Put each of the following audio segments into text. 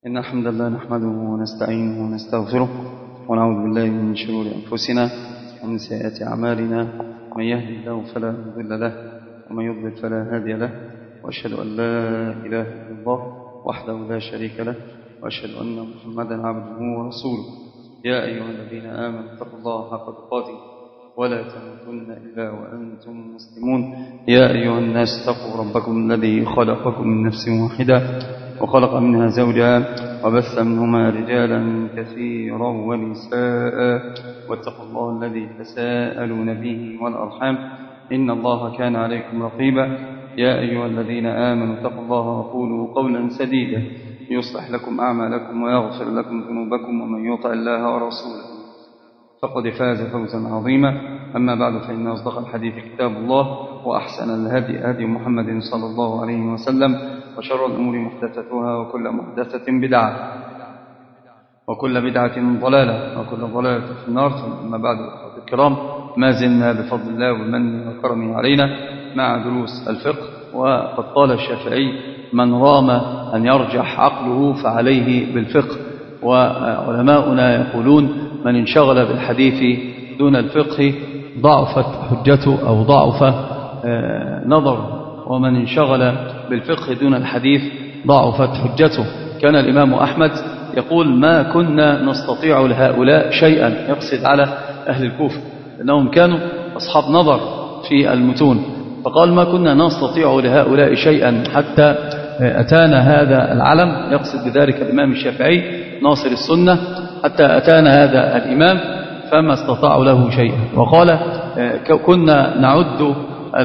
إن الحمد لله نحمده ونستعينه ونستغفره ونعوذ بالله من شرور أنفسنا ومن سيئات أعمالنا. من يهد الله فلا مضل له ومن يضلل فلا هادي له، وأشهد أن لا إله إلا الله وحده لا شريك له، وأشهد أن محمدا عبده ورسوله. يا أيها الذين آمنوا اتقوا الله حق تقاته ولا تموتن إلا وأنتم مسلمون. يا أيها الناس اتقوا ربكم الذي خلقكم من نفس واحدة وخلق منها زوجها وبث منهما رجالا كثيرا ونساء، واتقوا الله الذي تساءلون به والأرحام إن الله كان عليكم رقيبا. يا أيها الذين آمنوا اتقوا الله وقولوا قولا سديدا يصلح لكم أعمالكم ويغفر لكم ذنوبكم، ومن يطع الله ورسوله فقد فاز فوزا عظيما. أما بعد، فإن أصدق الحديث كتاب الله، وأحسن الهدي هدي محمد صلى الله عليه وسلم، وشر الأمور محدثتها، وكل محدثة بدعة، وكل بدعة ضلالة، وكل ضلالة في النار. أما بعد، أخوة الكرام، ما زلنا بفضل الله ومنه وكرمه علينا مع دروس الفقه. وقد قال الشافعي: من رام أن يرجح عقله فعليه بالفقه. وعلماؤنا يقولون: من انشغل بالحديث دون الفقه ضعفت حجته أو ضعف نظره، ومن انشغل بالفقه دون الحديث ضعفت حجته. كان الإمام أحمد يقول: ما كنا نستطيع لهؤلاء شيئا، يقصد على أهل الكوفة لأنهم كانوا أصحاب نظر في المتون، فقال: ما كنا نستطيع لهؤلاء شيئا حتى أتانا هذا العلم، يقصد بذلك الإمام الشافعي ناصر السنة، حتى أتانا هذا الإمام فما استطاعوا له شيئا. وقال: كنا نعد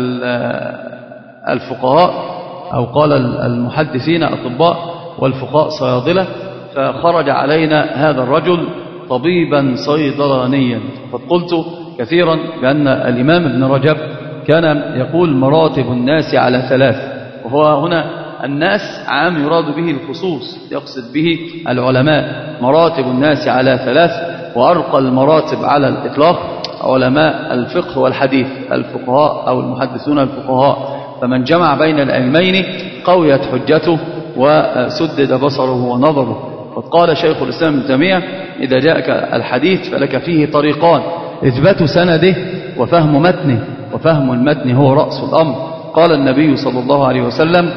الفقهاء، أو قال المحدثين أطباء والفقهاء صيادلة، فخرج علينا هذا الرجل طبيبا صيدلانيا. قد قلت كثيرا بأن الإمام ابن رجب كان يقول: مراتب الناس على ثلاث، وهو هنا الناس عام يراد به الخصوص، يقصد به العلماء. مراتب الناس على ثلاث، وأرقى المراتب على الإطلاق علماء الفقه والحديث، الفقهاء أو المحدثون الفقهاء. فمن جمع بين العلمين قويت حجته وسدد بصره ونظره. قد قال شيخ الإسلام ابن تيمية: إذا جاءك الحديث فلك فيه طريقان: إثبات سنده وفهم متنه، وفهم المتن هو رأس الأمر. قال النبي صلى الله عليه وسلم: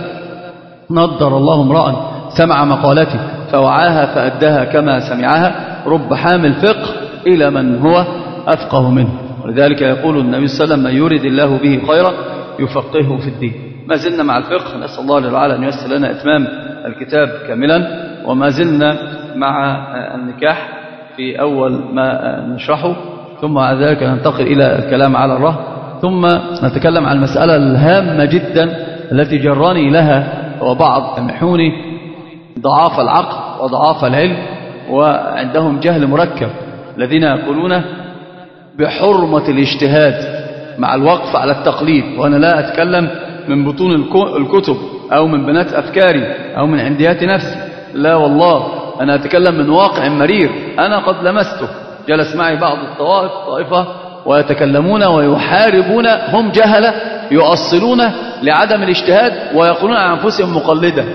نضر الله امرأ سمع مقالتي فوعاها فأداها كما سمعها، رب حامل فقه إلى من هو أفقه منه. ولذلك يقول النبي صلى الله عليه وسلم: من يرد الله به خيرا يفقهه في الدين. ما زلنا مع الفقه، نسأل الله تعالى أن ييسر لنا إتمام الكتاب كاملا. وما زلنا مع النكاح في أول ما نشرحه، ثم بعد ذلك ننتقل إلى الكلام على الرهن، ثم نتكلم عن المسألة الهامة جدا التي جراني لها وبعض سمحوني ضعاف العقل وضعاف العلم، وعندهم جهل مركب، الذين يقولون بحرمة الاجتهاد مع الوقف على التقليد. وأنا لا أتكلم من بطون الكتب أو من بنات أفكاري أو من عنديات نفسي، لا والله، أنا أتكلم من واقع مرير أنا قد لمسته. جلس معي بعض الطائفة ويتكلمون ويحاربون، هم جهلة يؤصلون لعدم الاجتهاد ويقولون عن أنفسهم مقلدة،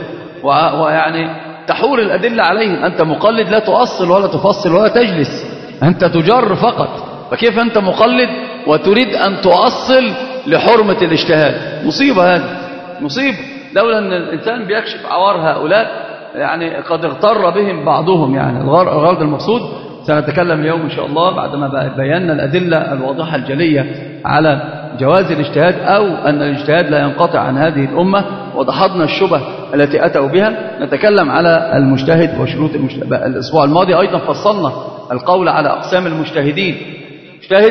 ويعني تحور الأدلة عليهم. أنت مقلد، لا تؤصل ولا تفصل ولا تجلس، أنت تجر فقط. فكيف أنت مقلد وتريد أن تؤصل لحرمة الاجتهاد؟ مصيبة، هذه مصيبة. لولا أن الإنسان بيكشف عوار هؤلاء يعني قد اغتر بهم بعضهم. يعني الغرض المقصود سنتكلم اليوم إن شاء الله بعدما بينا الأدلة الواضحة الجلية على جواز الاجتهاد، أو أن الاجتهاد لا ينقطع عن هذه الأمة، ودحضنا الشبه التي أتوا بها. نتكلم على المجتهد وشروط المجتهد. الأسبوع الماضي أيضا فصلنا القول على أقسام المجتهدين: مجتهد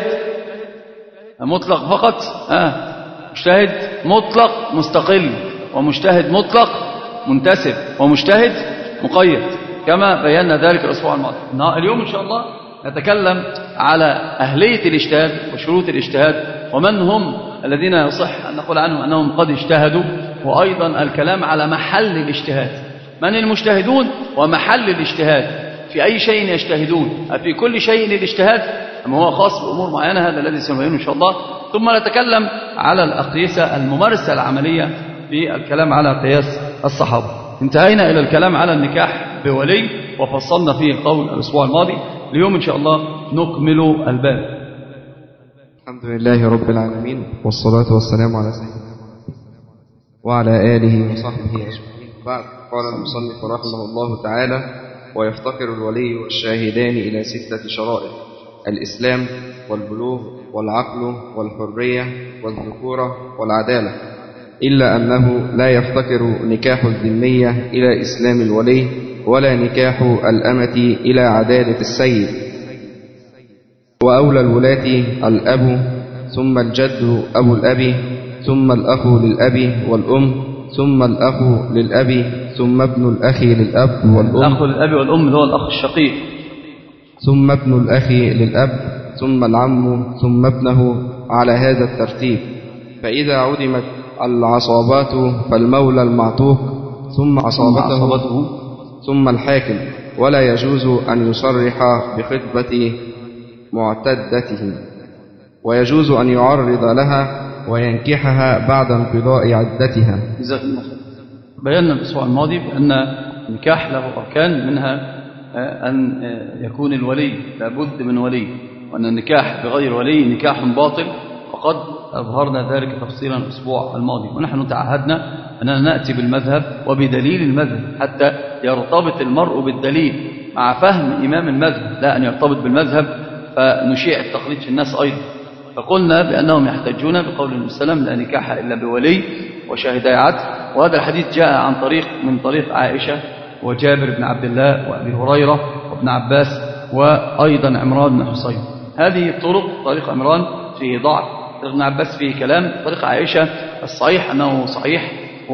مطلق فقط، مجتهد مطلق مستقل، ومجتهد مطلق منتسب، ومجتهد مقيد، كما بينا ذلك الأسبوع الماضي. اليوم إن شاء الله نتكلم على أهلية الاجتهاد وشروط الاجتهاد، ومن هم الذين يصح أن نقول عنهم أنهم قد اجتهدوا، وأيضا الكلام على محل الاجتهاد. من المجتهدون ومحل الاجتهاد؟ في أي شيء يجتهدون؟ أفي كل شيء الاجتهاد أم هو خاص بأمور معينة؟ هذا الذي سنبينه إن شاء الله. ثم نتكلم على الأقيسة الممارسة العملية بالكلام على قياس الصحابة. انتهينا إلى الكلام على النكاح بولي، وفصلنا فيه القول الأسبوع الماضي. اليوم إن شاء الله نكمل الباب. الحمد لله رب العالمين، والصلاة والسلام على سيدنا وعلى آله وصحبه أجمعين. بعد، قال المصنف رحمه الله تعالى: ويفتقر الولي والشاهدان إلى 6 شرائط: الإسلام والبلوغ والعقل والحرية والذكورة والعدالة، إلا أنه لا يفتقر نكاح الذمية إلى إسلام الولي، ولا نكاح الأمة إلى عدالة السيد. وأولى الولاة الأب، ثم الجد أبو الأب، ثم الأخ للأب والأم، ثم الأخ للأب، ثم ابن الأخ للأب والأم. الأخ للأب والأم هو الأخ الشقيق. ثم ابن الأخ للأب، ثم العم، ثم ابنه، على هذا الترتيب. فإذا عدمت العصابات فالمولى المعتوق، ثم عصابته، ثم الحاكم. ولا يجوز أن يصرح بخطبة معتدته، ويجوز أن يعرض لها وينكحها بعد انقضاء عدتها. بينا الأسبوع الماضي بأن النكاح له أركان، منها أن يكون الولي لابد من ولي، وأن النكاح بغير ولي نكاح باطل، وقد أظهرنا ذلك تفصيلا الأسبوع الماضي. ونحن تعهدنا أننا نأتي بالمذهب وبدليل المذهب حتى يرتبط المرء بالدليل مع فهم إمام المذهب، لا أن يرتبط بالمذهب فنشيع التقليد في الناس أيضا. فقلنا بأنهم يحتجون بقول النبي صلى الله عليه وسلم: لا نكاح إلا بولي وشاهدي عدل. وهذا الحديث جاء من طريق عائشة وجابر بن عبد الله وأبي هريرة وابن عباس وأيضا عمران بن حصين. هذه الطرق، طريق عمران فيه ضعف، طريق ابن عباس فيه كلام، طريق عائشة الصحيح أنه صحيح،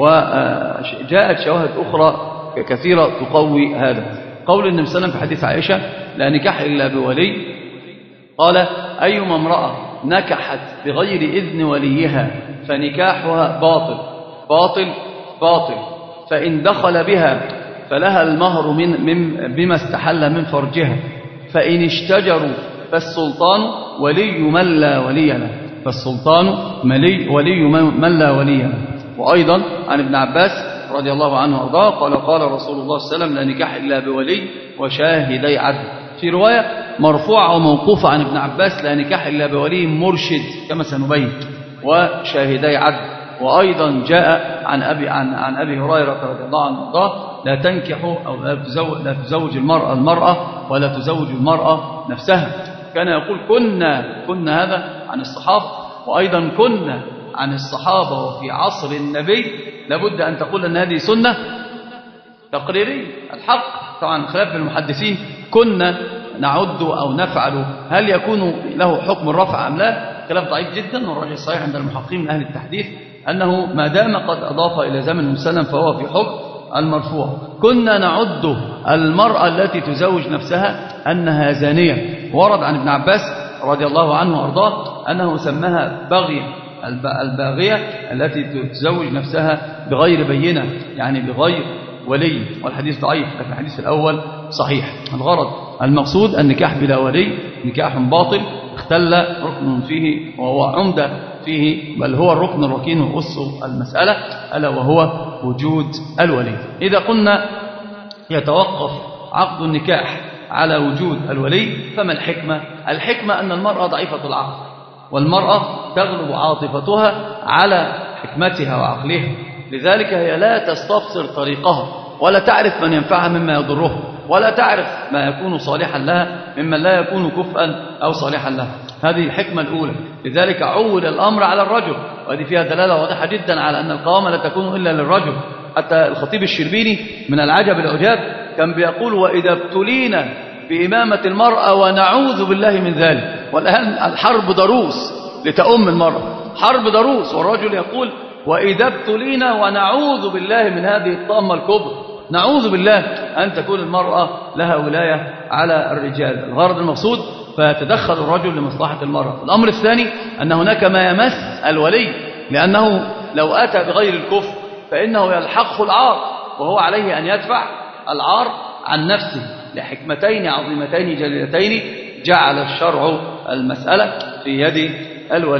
وجاءت شواهد أخرى كثيرة تقوي هذا. قول النبي صلى الله عليه وسلم في حديث عائشة: لا نكاح إلا بولي، قال: أيما امرأة نكحت بغير إذن وليها فنكاحها باطل باطل باطل، فإن دخل بها فلها المهر بما استحل من فرجها، فإن اشتجروا فالسلطان ولي من لا ولي له، فالسلطان ولي من لا ولي له. وأيضا عن ابن عباس رضي الله عنه وارضاه قال: قال رسول الله صلى الله عليه وسلم: لا نكاح إلا بولي وشاهدي عدل. في رواية مرفوعة وموقوفة عن ابن عباس: لا نكاح إلا بولي مرشد، كما سنبين، وشاهدي عدل. وأيضا جاء عن أبي هريرة رضي الله عنه وارضاه: لا تنكحوا أو لا تزوج المرأة ولا تزوج المرأة نفسها. كان يقول كنا هذا عن الصحابة، وأيضا كنا عن الصحابة وفي عصر النبي. لابد أن تقول أن هذه سنة تقريرية. الحق طبعا خلاف المحدثين، كنا نعد أو نفعل، هل يكون له حكم الرفع أم لا؟ كلام ضعيف جدا. والراجح الصحيح عند المحققين من أهل التحديث أنه ما دام قد أضاف إلى زمن النبي صلى الله عليه وسلم فهو في حكم المرفوع. كنا نعد المرأة التي تزوج نفسها أنها زانية. ورد عن ابن عباس رضي الله عنه وارضاه أنه سماها بغية، الباغية التي تزوج نفسها بغير بينة، يعني بغير ولي. والحديث ضعيف، لكن الحديث الأول صحيح. الغرض المقصود النكاح بلا ولي نكاح باطل، اختل ركن فيه وهو عمدة فيه، بل هو الركن الركين وأس المسألة، ألا وهو وجود الولي. إذا قلنا يتوقف عقد النكاح على وجود الولي، فما الحكمة؟ الحكمة أن المرأة ضعيفة العقل، والمرأة تغلب عاطفتها على حكمتها وعقلها، لذلك هي لا تستبصر طريقها، ولا تعرف من ينفعها مما يضرها، ولا تعرف ما يكون صالحا لها ممن لا يكون كفءا أو صالحا لها. هذه الحكمة الأولى. لذلك عول الأمر على الرجل، وهذه فيها دلالة واضحة جدا على أن القوامة لا تكون إلا للرجل. حتى الخطيب الشربيني من العجب العجاب كان بيقول: وإذا ابتلينا بإمامة المرأة ونعوذ بالله من ذلك. والآن الحرب ضروس لتأم المرأة، حرب ضروس، والرجل يقول: وإذا ابتلينا ونعوذ بالله من هذه الطامة الكبرى، نعوذ بالله أن تكون المرأة لها ولاية على الرجال. الغرض المقصود فيتدخل الرجل لمصلحة المرأة. الأمر الثاني أن هناك ما يمس الولي، لأنه لو أتى بغير الكفر فإنه يلحقه العار، وهو عليه أن يدفع العار عن نفسه. لحكمتين عظيمتين جليلتين جعل الشرع المسألة في يد الولي.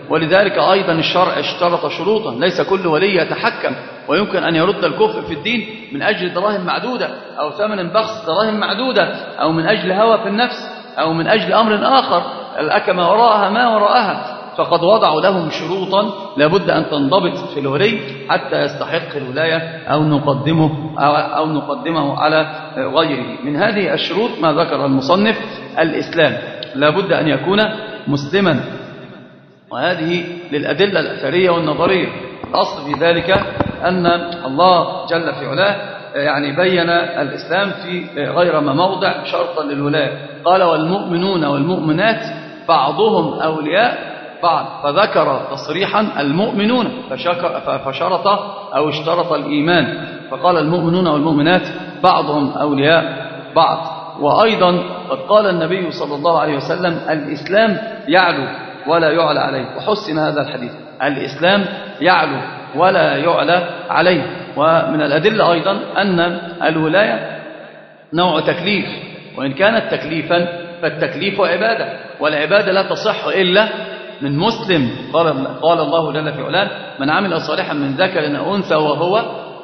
ولذلك أيضا الشرع اشترط شروطا، ليس كل ولي يتحكم ويمكن أن يرد الكفء في الدين من أجل دراهم معدودة أو ثمن بخس دراهم معدودة أو من أجل هوى في النفس أو من أجل أمر آخر لك ما وراءها ما وراءها. فقد وضعوا لهم شروطا لابد أن تنضبط في الولي حتى يستحق الولاية أو نقدمه على غيره. من هذه الشروط ما ذكر المصنف الإسلام، لابد أن يكون مسلما، وهذه للأدلة الأثرية والنظرية. الأصل في ذلك أن الله جل في علاه يعني بين الإسلام في غير ما موضع شرطا للولاية، قال والمؤمنون والمؤمنات بعضهم أولياء بعض، فذكر تصريحا المؤمنون فشرط أو اشترط الإيمان، فقال المؤمنون والمؤمنات بعضهم أولياء بعض. وأيضا قد قال النبي صلى الله عليه وسلم الإسلام يعلو ولا يعلى عليه، وحسن هذا الحديث، الإسلام يعلو ولا يعلى عليه. ومن الأدلة أيضا أن الولاية نوع تكليف، وإن كانت تكليفا فالتكليف عبادة، والعبادة لا تصح إلا من مسلم. قال الله جل في علاه من عمل صالحا من ذكر أو أنثى وهو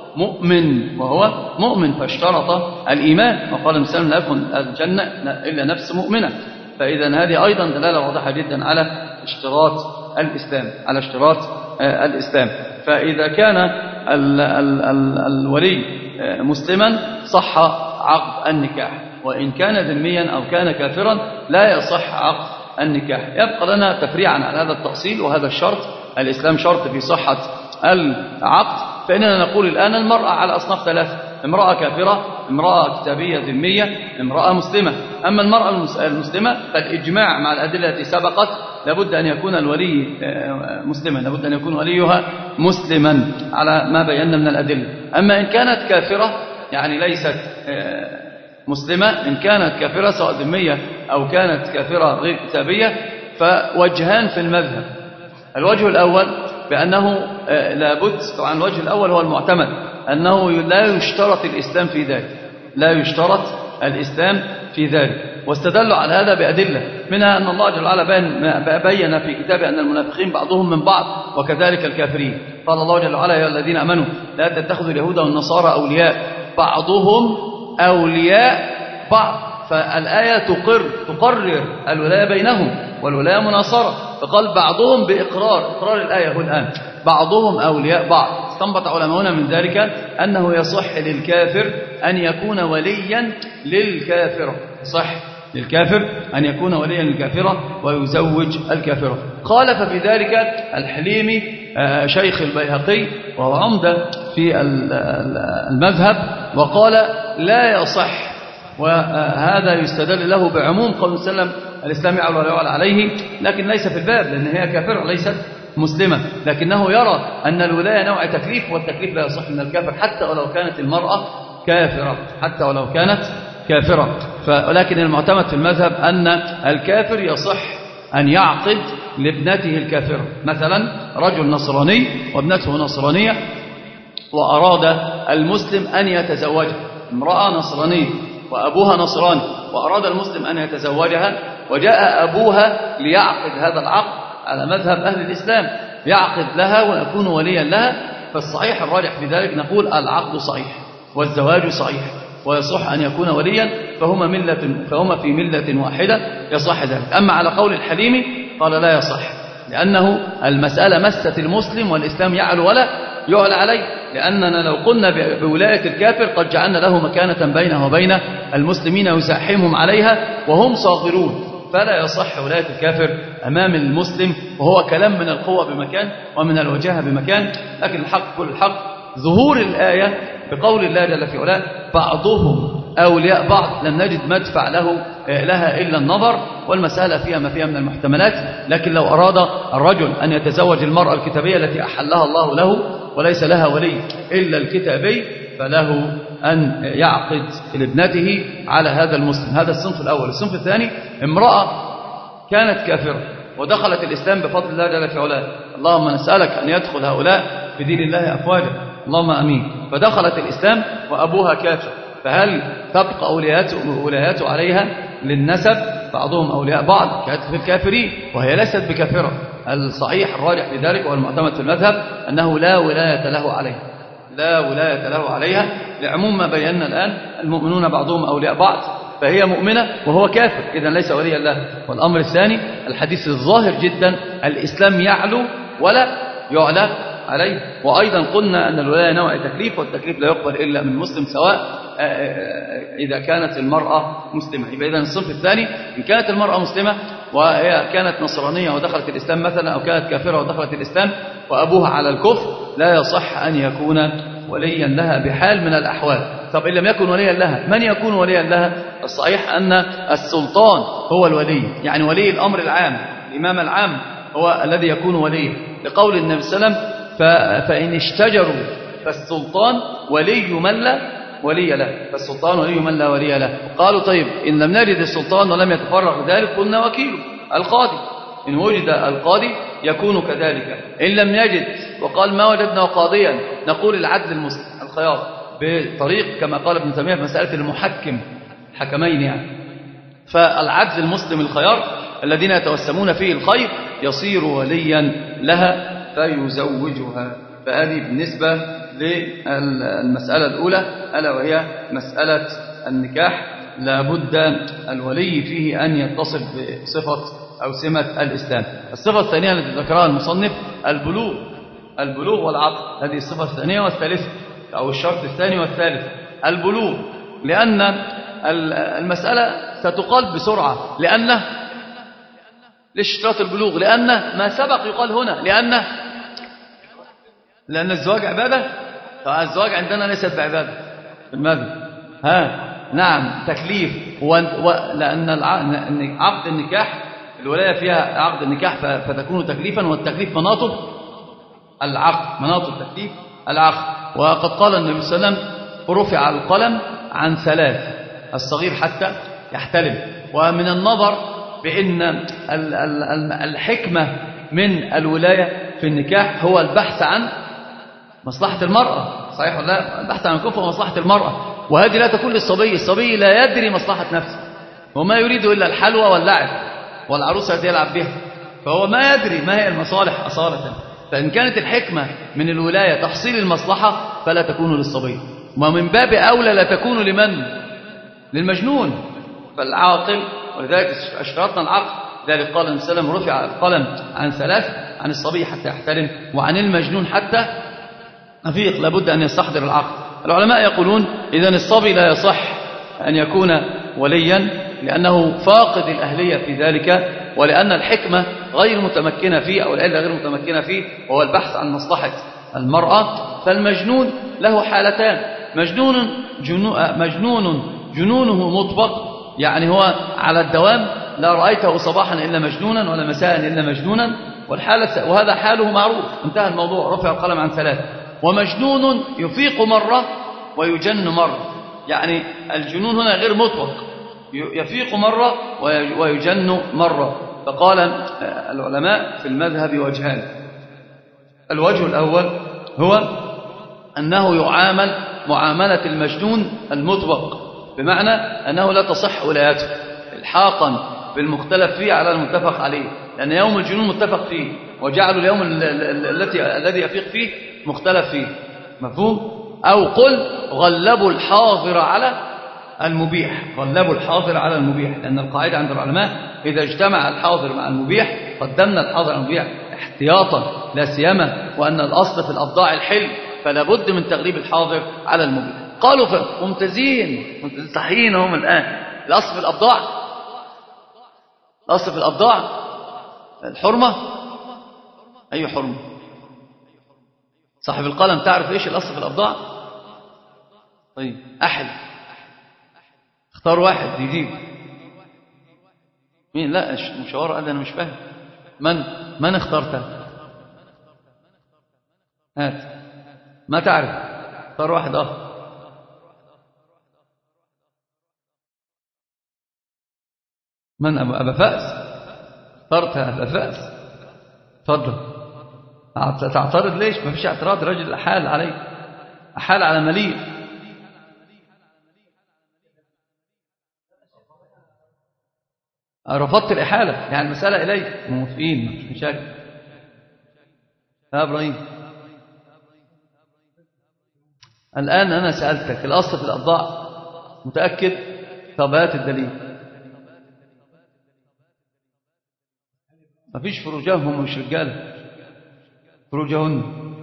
مؤمن فاشترط الإيمان، وقال الإنسان لا يكون الجنة إلا نفس مؤمنة. فإذا هذه أيضا دلالة واضحة جدا على اشتراط الإسلام. فإذا كان الولي مسلما صح عقد النكاح، وإن كان ذميا أو كان كافرا لا يصح عقد النكاح. يبقى لنا تفريعا على هذا التأصيل وهذا الشرط. الإسلام شرط في صحة العقد، فإننا نقول الآن المرأة على أصناف ثلاثة: امرأة كافرة، امرأة كتابية ذمية، امرأة مسلمة. أما المرأة المسلمة فالإجماع مع الأدلة التي سبقت لابد أن يكون الولي مسلما، لابد أن يكون وليها مسلما على ما بينا من الأدلة. أما إن كانت كافرة يعني ليست مسلمة، إن كانت كافرة سواء ذمية أو كانت كافرة غير كتابية، فوجهان في المذهب. الوجه الأول بأنه لابد، طبعا الوجه الأول هو المعتمد، أنه لا يشترط الإسلام في ذلك، لا يشترط الإسلام في ذلك. واستدلوا على هذا بأدلة، منها أن الله جل وعلا بين في كتابه أن المنافقين بعضهم من بعض وكذلك الكافرين. قال الله جل وعلا يا الذين آمنوا لا تتخذوا اليهود والنصارى أولياء بعضهم أولياء بعض. فالآية تقرر الولاية بينهم، والولاية مناصرة، فقال بعضهم إقرار الآية هو الآن بعضهم أولياء بعض. استنبط علماؤنا من ذلك أنه يصح للكافر أن يكون وليا للكافرة، صح للكافر أن يكون وليا للكافرة ويزوج الكافرة. خالف في ذلك الحليمي شيخ البيهقي وهو عمدة في المذهب، وقال لا يصح، وهذا يستدل له بعموم قول صلى الله عليه وسلم الإسلام يعلو ولا يعلى عليه، لكن ليس في الباب لأن هي كافرة ليست مسلمة، لكنه يرى أن الولاية نوع تكليف، والتكليف لا يصح من الكافر حتى ولو كانت المرأة كافرة، حتى ولو كانت كافرة. ولكن المعتمد في المذهب أن الكافر يصح أن يعقد لابنته الكافرة. مثلا رجل نصراني وابنته نصرانية، وأراد المسلم أن يتزوجها، امرأة نصرانية وأبوها نصراني، وأراد المسلم أن يتزوجها، وجاء أبوها ليعقد هذا العقد على مذهب أهل الإسلام، يعقد لها ويكون وليا لها. فالصحيح الراجح في ذلك نقول العقد صحيح والزواج صحيح، ويصح أن يكون وليا، فهما في ملة واحدة يصح ذلك. أما على قول الحليمي قال لا يصح، لأنه المسألة مست المسلم والإسلام يعلو ولا يعلى عليه، لأننا لو قلنا بولاية الكافر قد جعلنا له مكانة بينه وبين المسلمين يزاحمهم عليها وهم صاغرون، فلا يصح ولاية الكافر أمام المسلم، وهو كلام من القوة بمكان ومن الوجاهة بمكان. لكن الحق كل الحق ظهور الآية بقول الله جل في علاه بعضهم أولياء بعض، لم نجد مدفع لها إلا النظر، والمسألة فيها ما فيها من المحتملات. لكن لو أراد الرجل أن يتزوج المرأة الكتابية التي أحلها الله له وليس لها ولي إلا الكتابي، فله أن يعقد لابنته على هذا المسلم. هذا الصنف الأول. الصنف الثاني امرأة كانت كافرة ودخلت الإسلام بفضل الله جل في علاه، اللهم نسألك أن يدخل هؤلاء في دين الله أفواجا، اللهم أمين. فدخلت الإسلام وأبوها كافر، فهل تبقى أولياته عليها للنسب؟ بعضهم أولياء بعض في الكافرين، وهي ليست بكافرة، الصحيح الراجح في ذلك والمعتمد في المذهب أنه لا ولاية له عليها، لا ولاية له عليها، لعموم ما بينا الآن، المؤمنون بعضهم أولياء بعض، فهي مؤمنة وهو كافر، إذن ليس وليا له. والأمر الثاني الحديث الظاهر جدا، الإسلام يعلو ولا يعلى عليه. وأيضا قلنا أن الولاية نوع تكليف، والتكليف لا يقبل إلا من مسلم، سواء إذا كانت المرأة مسلمة. يبقى إذن الصنف الثاني، إن كانت المرأة مسلمة وهي كانت نصرانية ودخلت الإسلام مثلا، أو كانت كافرة ودخلت الإسلام وأبوها على الكفر، لا يصح أن يكون وليا لها بحال من الأحوال. طب إن لم يكن وليا لها، من يكون وليا لها؟ الصحيح أن السلطان هو الولي، يعني ولي الأمر العام، الإمام العام هو الذي يكون وليه، لقول النبي صلى الله عليه وسلم فإن اشتجروا فالسلطان ولي من لا ولي له، فالسلطان ولي من لا ولي له. قالوا طيب إن لم نجد السلطان ولم يتفرغ ذلك، قلنا وكيله القاضي، إن وجد القاضي يكون كذلك. إن لم نجد وقال ما وجدنا قاضيا، نقول العدل المسلم الخيار، بطريق كما قال ابن تيمية في مسألة المحكم، حكمين يعني. فالعدل المسلم الخيار الذين يتوسمون فيه الخير يصير وليا لها فيزوجها. فهذه بالنسبة للمسألة الأولى، ألا وهي مسألة النكاح، لابد الولي فيه أن يتصف بصفة أو سمة الإسلام. الصفة الثانية التي ذكرها المصنف البلوغ والعقل، هذه الصفة الثانية والثالثة، أو الشرط الثاني والثالث البلوغ، لأن المسألة ستقال بسرعة، ليش اشتراط البلوغ؟ لأن ما سبق يقال هنا، لأن الزواج عبادة، فالزواج عندنا ليست بعبادة في المذهب. نعم تكليف، لأن عقد النكاح الولاية فيها عقد النكاح فتكون تكليفا، والتكليف مناطب العقد، مناطب التكليف العقد. وقد قال النبي صلى الله عليه وسلم رفع القلم عن 3، الصغير حتى يحتلم. ومن النظر بأن الحكمة من الولاية في النكاح هو البحث عن مصلحة المرأة، صحيح ولا لا؟ البحث عن كفء ومصلحة المرأة، وهذه لا تكون للصبي، الصبي لا يدري مصلحة نفسه، وما يريد إلا الحلوى واللعب والعروسة التي يلعب بها، فهو ما يدري ما هي المصالح أصالة. فإن كانت الحكمة من الولاية تحصيل المصلحة فلا تكون للصبي، ومن باب أولى لا تكون للمجنون، فالعاقل. ولذلك اشترطنا العقل، ذلك قال النبي صلى الله عليه وسلم رفع القلم عن 3، عن الصبي حتى يحتلم، وعن المجنون حتى أفيق، لابد أن يستحضر العقل. العلماء يقولون إذن الصبي لا يصح أن يكون وليا، لأنه فاقد الأهلية في ذلك، ولأن الحكمة غير متمكنة فيه، أو العلة غير متمكنة فيه، وهو البحث عن مصلحة المرأة. فالمجنون له حالتان، مجنون جنونه مطبق، يعني هو على الدوام، لا رأيته صباحا إلا مجنونا ولا مساء إلا مجنونا، وهذا حاله معروف، انتهى الموضوع، رفع القلم عن 3. ومجنون يفيق مرة ويجن مرة، يعني الجنون هنا غير مطلق، يفيق مرة ويجن مرة. فقال العلماء في المذهب وجهان، الوجه الأول هو أنه يعامل معاملة المجنون المطبق، بمعنى أنه لا تصح ولايته الحاقا بالمختلف فيه على المتفق عليه، لأن يوم الجنون متفق فيه، وجعلوا اليوم الذي يفيق فيه مختلف فيه، مفهوم؟ أو قل غلبوا الحاضر على المبيح، غلبوا الحاضر على المبيح، لأن القاعدة عند العلماء إذا اجتمع الحاضر مع المبيح قدمنا الحاضر على المبيح احتياطا، لا سيما وأن الأصل في الأبضاع الحل، فلا بد من تغليب الحاضر على المبيح. قالوا ممتازين صحيحين هم الآن، الأصل في الأبضاع، الأصل في الأبضاع الحرمة. أي حرمة؟ صاحب القلم تعرف إيش الأصل في الأبضاع؟ طيب أحد، اختار واحد يجيب. مين؟ لا المشاور قال أنا مش فاهم. من اخترته؟ هات، ما تعرف، اختار واحد آخر. من؟ أبا فأس؟ اخترت أبا فأس، تفضل. تعترض ليش؟ ما فيش اعتراض، رجل أحال عليك، أحال على مليء. رفضت الإحالة، يعني المسألة إلي موافقين، مش مشاكل. يا إبراهيم الآن أنا سألتك الأصل في الأضاع متأكد؟ طب هات الدليل. مفيش فروجهم مش رجاله، فروجهن.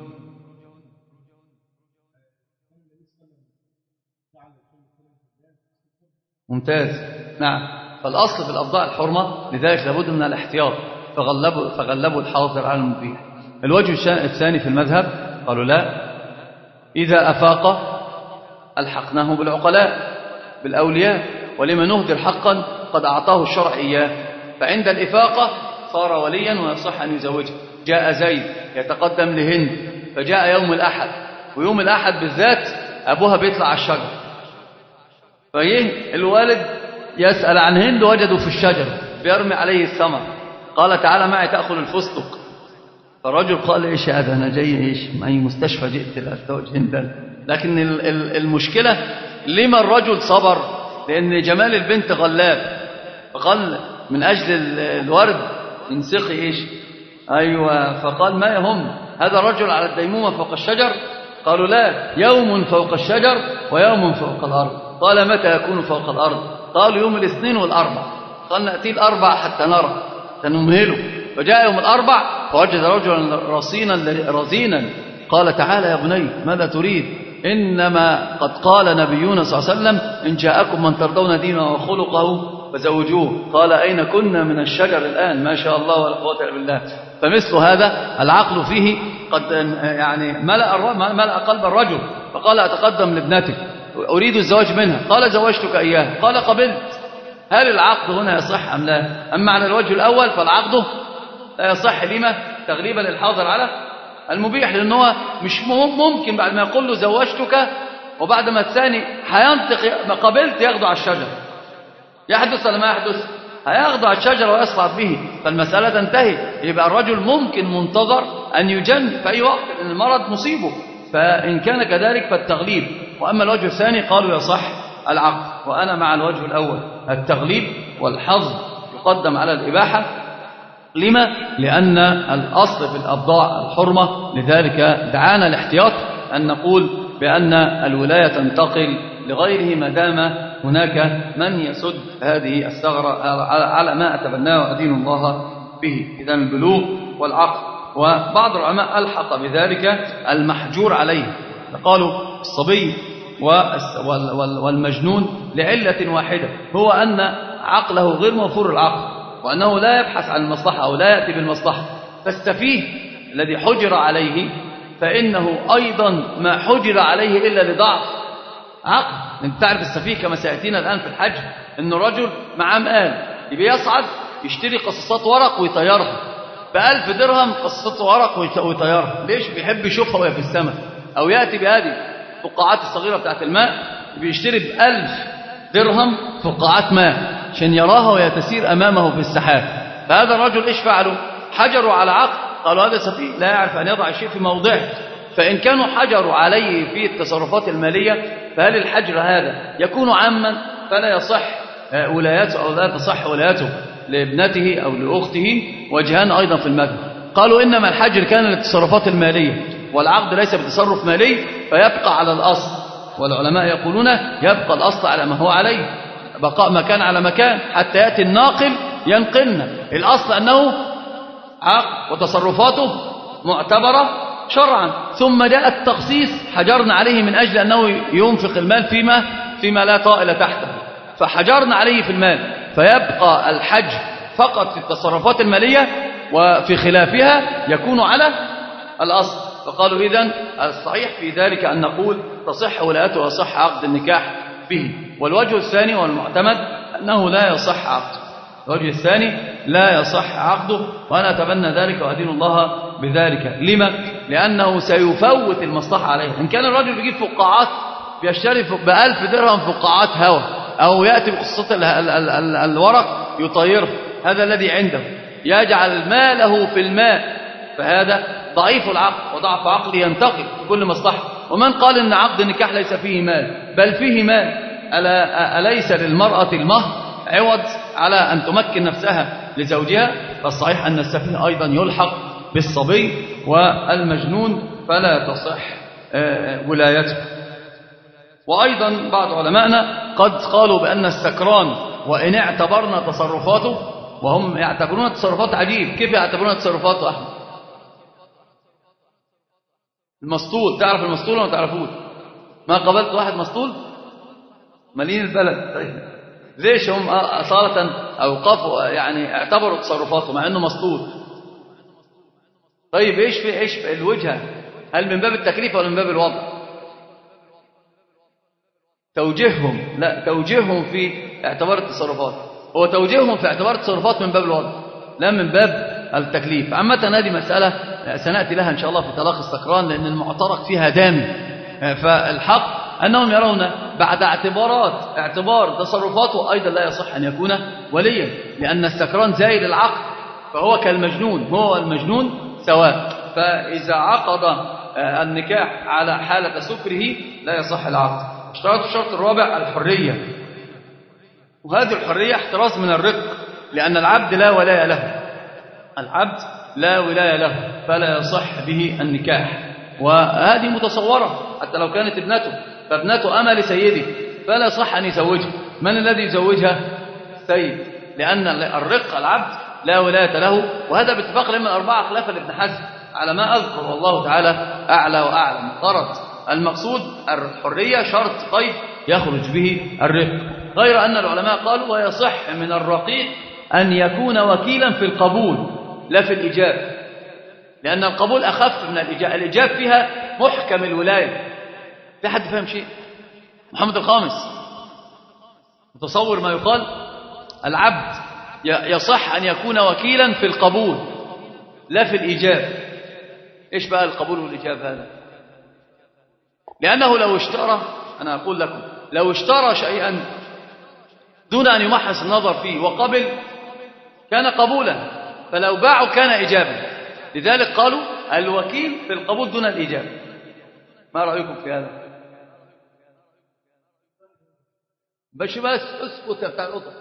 ممتاز. نعم. فالأصل في الأضاع الحرمة، لذلك لابد من الاحتياط، فغلبوا الحاضر على المبيح. الوجه الثاني في المذهب قالوا لا، إذا أفاق ألحقناه بالعقلاء بالأولياء، ولمن نهدر حقا قد أعطاه الشرع إياه، فعند الإفاقة صار وليا ويصح أن يزوجه. جاء زيد يتقدم لهند، فجاء يوم الأحد، ويوم الأحد بالذات أبوها بيطلع على الشجر، فيه الوالد يسأل عن هند، وجدوا في الشجر بيرمي عليه الثمر، قال تعالى معي تأخذ الفستق. فالرجل قال إيش هذا، أنا جاي إيش معي مستشفى جئت لأتزوج هندا. لكن المشكلة لما الرجل صبر؟ لأن جمال البنت غلاب، غل من أجل الورد ينسقي إيش. أيوة. فقال ما يهم هذا الرجل على الديمومة فوق الشجر؟ قالوا لا، يوم فوق الشجر ويوم فوق الأرض. قال متى يكون فوق الأرض؟ قالوا يوم الاثنين والأربع. قال نأتي الأربع حتى نرى سنمهله. فجاء يوم الأربع فوجد رجلا رزينا. قال تعالى يا بني ماذا تريد؟ إنما قد قال نبينا صلى الله عليه وسلم إن جاءكم من ترضون دينه وخلقه فزوجوه. قال أين كنا من الشجر الآن؟ ما شاء الله ولا قوة إلا بالله. فمثل هذا العقل فيه قد يعني ملأ قلب الرجل، فقال أتقدم لابنتك أريد الزواج منها، قال زوجتك إياها، قال قبلت. هل العقد هنا يصح أم لا؟ أما على الوجه الأول فالعقد لا يصح. لما؟ تغليبا للحاضر على المبيح، لأنه مش ممكن بعد ما يقول له زوجتك وبعد ما الثاني هينطق ما قبلت ياخده على الشجر. يحدث ولا ما يحدث؟ هياخده على الشجر ويصعد به، فالمسألة تنتهي. يبقى الرجل ممكن منتظر أن يجن في أي وقت لأن المرض مصيبه، فإن كان كذلك فالتغليب. وأما الوجه الثاني قالوا يصح العقد، وأنا مع الوجه الأول التغليب والحظ يقدم على الإباحة. لما؟ لأن الأصل في الأبضاع الحرمة، لذلك دعانا الاحتياط أن نقول بأن الولاية تنتقل لغيره ما دام هناك من يسد هذه الثغرة على ما أتبناه أدين الله به، إذن البلوغ والعقل. وبعض العلماء ألحق بذلك المحجور عليه، قالوا الصبي والمجنون لعلة واحدة، هو أن عقله غير موفور العقل، وأنه لا يبحث عن المصلحة أو لا يأتي بالمصلحة. فالسفيه الذي حجر عليه فإنه أيضا ما حجر عليه إلا لضعف عقل. أنت تعرف السفيه كما سيأتينا الآن في الحج، أنه رجل معاه مال يبي يصعد يشتري قصصات ورق ويطيرها ب1000 درهم، قصصات ورق ويطيرها. ليش؟ بيحب يشوفها وهي في السماء. أو يأتي بهذه الفقاعات الصغيرة بتاعت الماء بيشتري ب1000 درهم فقاعات ماء عشان يراها وهي تسير أمامه في السحاب. فهذا الرجل إيش فعلوا؟ حجروا على عقل، قالوا هذا سفيه لا يعرف أن يضع الشيء في موضعه. فإن كانوا حجروا عليه في التصرفات المالية، فهل الحجر هذا يكون عاما فلا يصح ولايته أو لا تصح ولايته لابنته أو لأخته؟ وجهان أيضا في المذهب. قالوا إنما الحجر كان للتصرفات المالية، والعقد ليس بتصرف مالي فيبقى على الأصل. والعلماء يقولون يبقى الأصل على ما هو عليه، بقاء مكان على مكان حتى يأتي الناقل ينقلنا. الأصل أنه عقد وتصرفاته معتبرة شرعا، ثم جاء التخصيص حجرنا عليه من أجل أنه ينفق المال فيما لا طائل تحته، فحجرنا عليه في المال، فيبقى الحج فقط في التصرفات المالية، وفي خلافها يكون على الأصل. فقالوا إذن الصحيح في ذلك أن نقول تصح ولايته ويصح عقد النكاح به. والوجه الثاني والمعتمد أنه لا يصح عقده، الوجه الثاني لا يصح عقده، وأنا أتبنى ذلك وأدين الله بذلك. لما؟ لأنه سيفوت المصلحة عليه. إن كان الرجل بيجيب فقاعات بيشتري ب1000 درهم فقاعات هواء، أو يأتي بقصة الورق يطيره، هذا الذي عنده يجعل ماله في الماء، فهذا ضعيف العقل وضعف عقله ينتقل بكل مصلحة. ومن قال إن عقد النكاح ليس فيه مال؟ بل فيه مال. أليس للمرأة المهر عوض على أن تمكن نفسها لزوجها؟ فالصحيح أن السفيه أيضا يلحق بالصبي، والمجنون فلا تصح ولايته. وأيضا بعض علمائنا قد قالوا بأن السكران وإن اعتبرنا تصرفاته، وهم يعتبرون التصرفات عجيب، كيف يعتبرون تصرفاته أحمد؟ المسطول، تعرف المسطول ولا ما تعرفوش؟ ما قابلت واحد مسطول مليين البلد. طيب ليش هم أصالة أوقفوا يعني اعتبروا تصرفاته مع أنه مسطول؟ طيب إيش في الوجهة؟ هل من باب التكليف ولا من باب الوضع؟ توجيههم، لا توجيههم في اعتبار التصرفات، هو توجيههم في اعتبار التصرفات من باب الوضع لا من باب التكليف. عامة هذه مسألة سنأتي لها إن شاء الله في طلاق السكران، لأن المعترك فيها دامي. فالحق أنهم يرون بعد اعتبار تصرفاته أيضا لا يصح أن يكون وليا، لأن السكران زائل العقل، فهو كالمجنون، هو المجنون سواء. فإذا عقد النكاح على حالة سكره لا يصح العقد. اشترط الشرط الرابع الحرية، وهذه الحرية احتراز من الرق، لأن العبد لا ولاية له، العبد لا ولاية له فلا يصح به النكاح. وهذه متصورة حتى لو كانت ابنته، فابنته أمة لسيده فلا يصح أن يزوجها. من الذي يزوجها؟ السيد، لأن الرق العبد لا ولاية له. وهذا باتفاق الأئمة الأربعة خلافا لابن حزم على ما أذكر، والله تعالى أعلى وأعلم. غرض المقصود الحرية شرط قيد يخرج به الرق، غير أن العلماء قالوا ويصح من الرقيق أن يكون وكيلا في القبول لا في الإجاب، لأن القبول أخف من الإجاب، الإجاب فيها محكم الولاية. في حد فهم شيء؟ محمد الخامس متصور ما يقال؟ العبد يصح أن يكون وكيلا في القبول لا في الإجاب. إيش بقى القبول والإجاب هذا؟ لأنه لو اشترى، أنا أقول لكم لو اشترى شيئا دون أن يمحص النظر فيه وقبل كان قبولا، فلو باعوا كان إجابا. لذلك قالوا الوكيل في القبول دون الإجابة. ما رأيكم في هذا؟ بس اسكت بتاع القطط.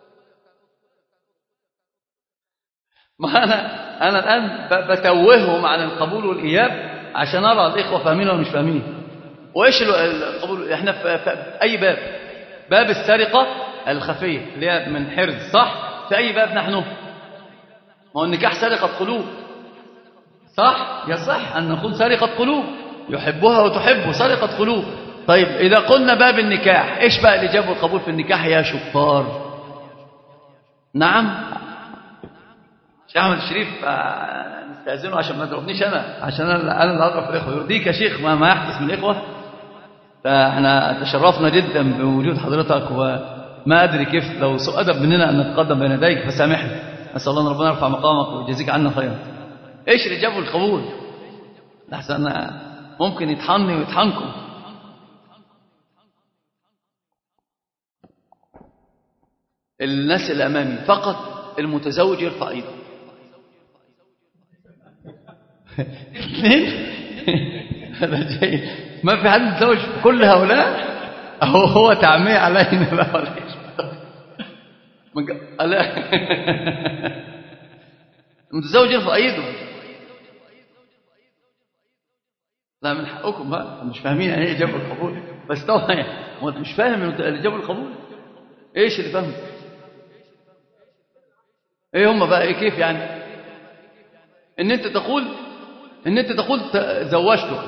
ما أنا الآن بتوههم عن القبول والإياب عشان أرى الإخوة فاهمين ولا مش فاهمين. وإيش القبول؟ إحنا في أي باب؟ باب السرقة الخفية اللي هي من حرز، صح؟ في أي باب نحن؟ ما هو النكاح سرقة قلوب، صح؟ يصح أن نقول سرقة قلوب، يحبها وتحبه، سرقة قلوب. طيب إذا قلنا باب النكاح، إيش بقى الإجابة والقبول في النكاح يا شطار؟ نعم شيخ أحمد الشريف، نستأذنه عشان ما تضربنيش أنا، عشان أنا اللي أضرب الإخوة. يرضيك يا شيخ ما يحدث من الإخوة؟ فإحنا تشرفنا جدا بوجود حضرتك، وما أدري كيف لو سوء أدب مننا أن نتقدم بين يديك، فسامحني. أسأل الله أن ربنا يرفع مقامك ويجزيك عنا خيرا. إيش الإجابة والقبول؟ لحسن ممكن يطحنني ويطحنكم. الناس اللي أمامي فقط المتزوج يرفع ايده. اثنين هذا جيد. ما في حد متزوج كل هؤلاء، أو هو تعميه علينا بقى ولا ايش؟ المتزوج يرفع ايده. لا من حقكم بقى، مش فاهمين يعني ايه اجابه القبول. بس طبعا مش فاهم الاجابه القبول. ايش اللي فاهم؟ ايه هم بقى؟ ايه كيف يعني؟ ان انت تقول زوجته.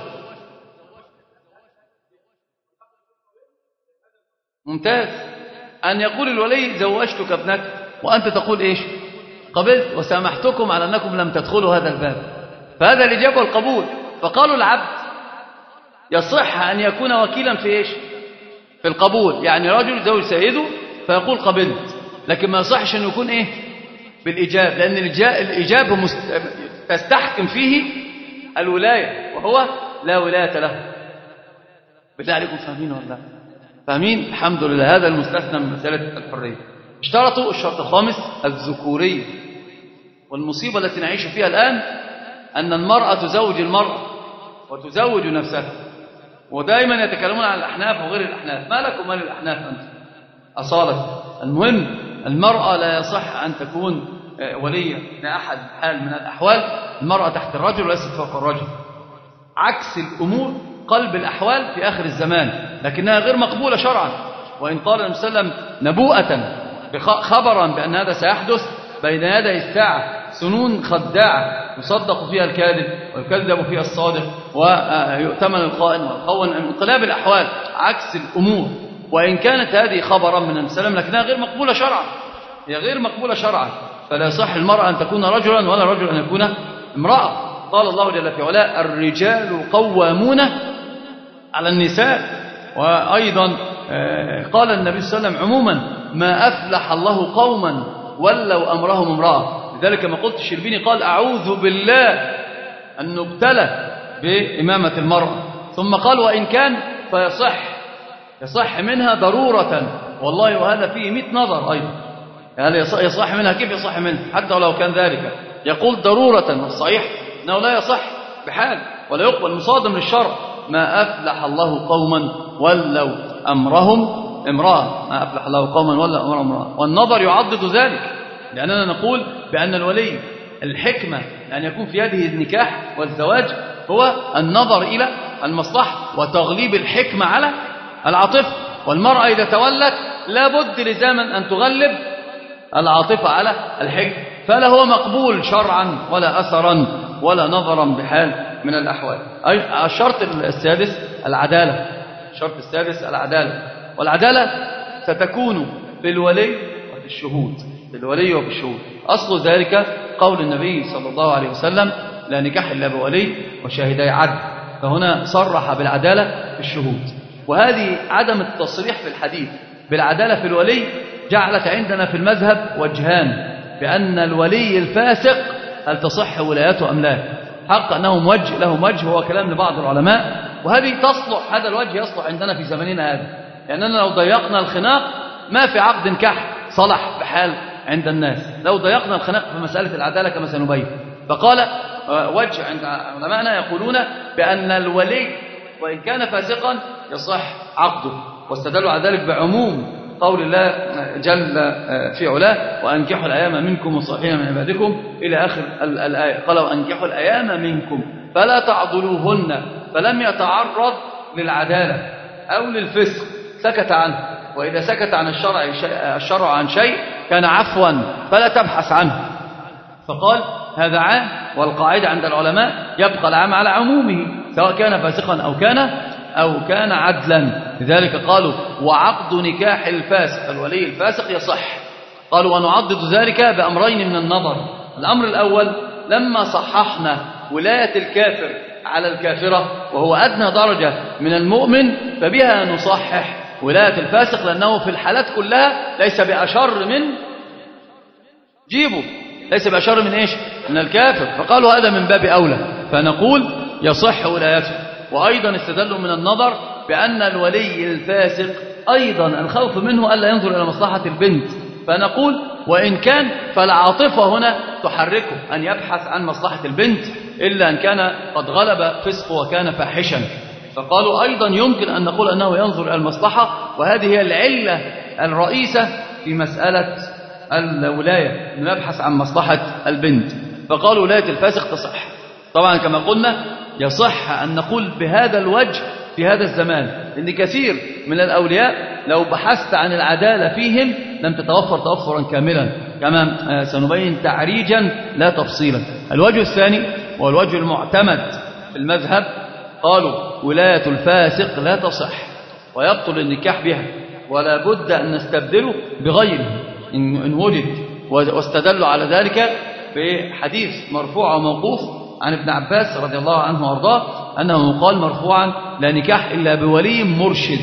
ممتاز. ان يقول الولي زوجتك ابنتي، وانت تقول ايش؟ قبلت وسامحتكم على انكم لم تدخلوا هذا الباب. فهذا الاجابه والقبول. فقالوا العبد يصح ان يكون وكيلا في ايش؟ في القبول. يعني رجل يزوج سيده فيقول قبلت، لكن ما يصحش ان يكون ايه؟ بالإجاب، لأن الإجابة تستحكم فيه الولاية، وهو لا ولاية له. بالله عليكم فاهمين ولا لا؟ فاهمين؟ الحمد لله. هذا المستثنى من مسألة الحرية. اشترطوا الشرط الخامس الذكورية. والمصيبة التي نعيش فيها الآن أن المرأة تزوج المرأة وتزوج نفسها، ودائما يتكلمون عن الأحناف وغير الأحناف. ما لكم مال الأحناف أنت أصالة؟ المهم المرأة لا يصح أن تكون ولية لأحد حال من الأحوال المرأة تحت الرجل وليست فوق الرجل. عكس الأمور قلب الأحوال في آخر الزمان، لكنها غير مقبولة شرعا. وإن قال النبي صلى الله عليه وسلم نبوءة خبرا بأن هذا سيحدث بين يدي الساعة سنون خداعة يصدق فيها الكاذب ويكذب فيها الصادق ويؤتمن الخائن ويخون، انقلاب الأحوال عكس الأمور. وإن كانت هذه خبرا من النبي صلى الله عليه وسلم لكنها غير مقبولة شرعا، هي غير مقبولة شرعا. فلا يصح المرأة أن تكون رجلا ولا رجل أن يكون امرأة. قال الله جل في علاه الرجال قوامون على النساء. وأيضا قال النبي صلى الله عليه وسلم عموما ما أفلح الله قوما ولوا أمرهم امرأة. لذلك ما قلت الشربيني قال أعوذ بالله أن نبتلى بإمامة المرأة، ثم قال وإن كان يصح منها ضرورة. والله وهذا فيه 100 نظر أيضا، هل يصح منها؟ كيف يصح منها حتى ولو كان ذلك؟ يقول ضرورة، والصحيح أنه لا يصح بحال ولا يقبل مصادم للشرع. ما أفلح الله قوما ولوا أمرهم امرأة، ما أفلح الله قوما ولوا أمرهم امرأة. والنظر يعضد ذلك، لأننا نقول بأن الولي الحكمة أن يكون في هذه النكاح والزواج هو النظر إلى المصلحة وتغليب الحكمة على العاطفة. والمرأة إذا تولت لابد لزاما أن تغلب العاطفة على الحكمة، فلا هو مقبول شرعا ولا أثرا ولا نظرا بحال من الأحوال. الشرط السادس العدالة. الشرط السادس العدالة، والعدالة ستكون في الولي وفي الشهود، في الولي وفي الشهود. أصل ذلك قول النبي صلى الله عليه وسلم لا نكاح إلا بولي وشاهدي عدل، فهنا صرح بالعدالة في الشهود. وهذه عدم التصريح في الحديث بالعدالة في الولي جعلت عندنا في المذهب وجهان، بأن الولي الفاسق هل تصح ولايته أم لا. حق أنه له وجه هو كلام لبعض العلماء، وهذه تصلح، هذا الوجه يصلح عندنا في زمننا هذا، لأننا لو ضيقنا الخناق ما في عقد نكاح صلح بحال عند الناس لو ضيقنا الخناق في مسألة العدالة كما سنبين. فقال وجه عند علماءنا يقولون بأن الولي وإن كان فاسقا يصح عقده، واستدلوا على ذلك بعموم قول الله جل في علاه وأنكحوا الأيام منكم والصالحين من عبادكم إلى آخر الآية. قال وأنكحوا الأيام منكم فلا تعضلوهن، فلم يتعرض للعدالة أو للفسق سكت عنه. وإذا سكت عن الشرع عن شيء كان عفوا فلا تبحث عنه. فقال هذا عام، والقاعدة عند العلماء يبقى العام على عمومه سواء كان فاسقا أو كان عدلا. لذلك قالوا وعقد نكاح الفاسق الولي الفاسق يصح. قالوا ونعضد ذلك بأمرين من النظر. الأمر الأول لما صححنا ولاية الكافر على الكافرة وهو أدنى درجة من المؤمن فبها نصحح ولاية الفاسق، لأنه في الحالات كلها ليس بأشر من جيبه، ليس بأشر من إيش؟ من الكافر. فقالوا هذا من باب أولى، فنقول يصح ولايته. وأيضا استدلوا من النظر بأن الولي الفاسق أيضا الخوف منه ألا ينظر إلى مصلحة البنت، فنقول وإن كان فالعاطفة هنا تحركه أن يبحث عن مصلحة البنت إلا أن كان قد غلب فسقه وكان فاحشا. فقالوا أيضا يمكن أن نقول أنه ينظر إلى المصلحة، وهذه هي العلة الرئيسة في مسألة الولاية أن يبحث عن مصلحة البنت. فقالوا ولاية الفاسق تصح. طبعا كما قلنا يصح أن نقول بهذا الوجه في هذا الزمان، لأن كثير من الأولياء لو بحثت عن العدالة فيهم لم تتوفر توفرا كاملا كما سنبين تعريجا لا تفصيلا. الوجه الثاني والوجه المعتمد في المذهب قالوا ولاية الفاسق لا تصح ويبطل النكاح بها، ولا بد أن نستبدله بغيره إن وجد. واستدلوا على ذلك بحديث مرفوع وموقوف عن ابن عباس رضي الله عنه وارضاه أنه قال مرفوعا لا نكاح إلا بولي مرشد.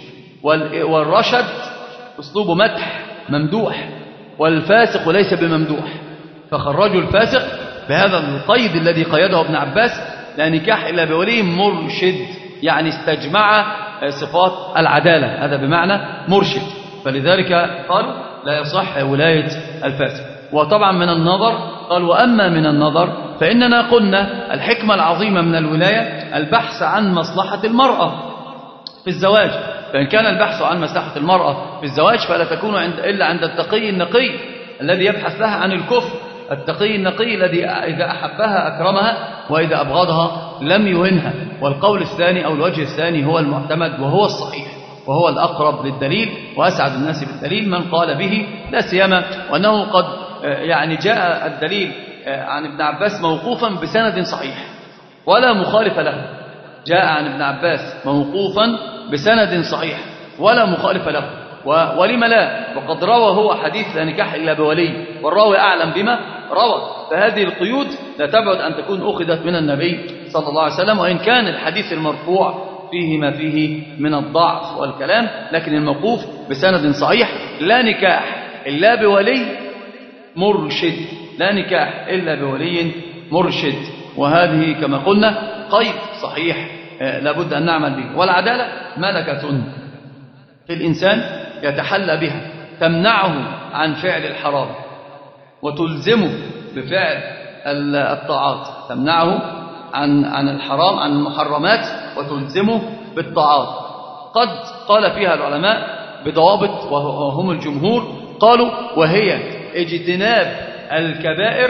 والرشد أسلوب مدح ممدوح، والفاسق ليس بممدوح، فخرجوا الفاسق بهذا القيد الذي قيده ابن عباس لا نكاح إلا بولي مرشد، يعني استجمع صفات العدالة، هذا بمعنى مرشد. فلذلك قالوا لا يصح ولاية الفاسق. وطبعا من النظر قال وأما من النظر فإننا قلنا الحكمة العظيمة من الولاية البحث عن مصلحة المرأة في الزواج، فإن كان البحث عن مصلحة المرأة في الزواج فلا تكون إلا عند التقي النقي الذي يبحث لها عن الكفر التقي النقي الذي إذا أحبها أكرمها وإذا أبغضها لم يهنها. والقول الثاني أو الوجه الثاني هو المعتمد وهو الصحيح وهو الأقرب للدليل وأسعد الناس بالدليل من قال به، لا سيما وأنه قد يعني جاء الدليل عن ابن عباس موقوفا بسند صحيح ولا مخالف له. جاء عن ابن عباس موقوفا بسند صحيح ولا مخالف له، ولم لا؟ وقد روى هو حديث لا نكاح إلا بولي والراوي أعلم بما روى. فهذه القيود لا تبعد أن تكون أخذت من النبي صلى الله عليه وسلم، وإن كان الحديث المرفوع فيه ما فيه من الضعف والكلام، لكن الموقوف بسند صحيح لا نكاح إلا بولي مرشد، لا نكاح إلا بولي مرشد. وهذه كما قلنا قيد صحيح لابد أن نعمل به. والعدالة ملكة في الإنسان يتحلى بها تمنعه عن فعل الحرام وتلزمه بفعل الطاعات، تمنعه عن الحرام عن المحرمات وتلزمه بالطاعات. قد قال فيها العلماء بضوابط وهم الجمهور، قالوا وهي اجتناب الكبائر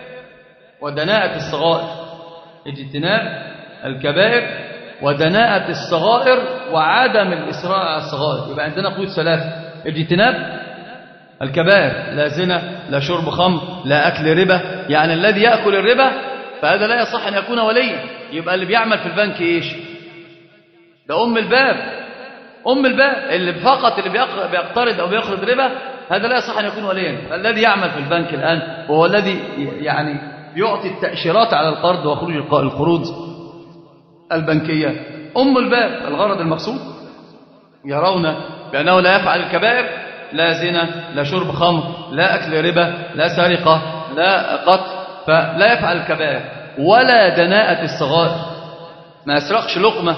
ودناءة الصغائر، اجتناب الكبائر ودناءة الصغائر وعدم الإصرار على الصغائر. يبقى عندنا قيود ثلاثة: اجتناب الكبائر، لا زنا لا شرب خمر لا أكل ربا، يعني الذي يأكل الربا فهذا لا يصح أن يكون وليا. يبقى اللي بيعمل في البنك إيش؟ ده أم الباب، أم الباب اللي فقط اللي بيقترض أو بيقرض ربا هذا لا يصح أن يكون وليا. فالذي يعمل في البنك الآن وهو الذي يعني يعطي التأشيرات على القرض وخروج القروض البنكية أم الباب. الغرض المقصود يرون بأنه لا يفعل الكبائر، لا زنا لا شرب خمر لا أكل ربا لا سرقة لا قتل، فلا يفعل الكبائر. ولا دناءة الصغائر، ما يسرقش لقمة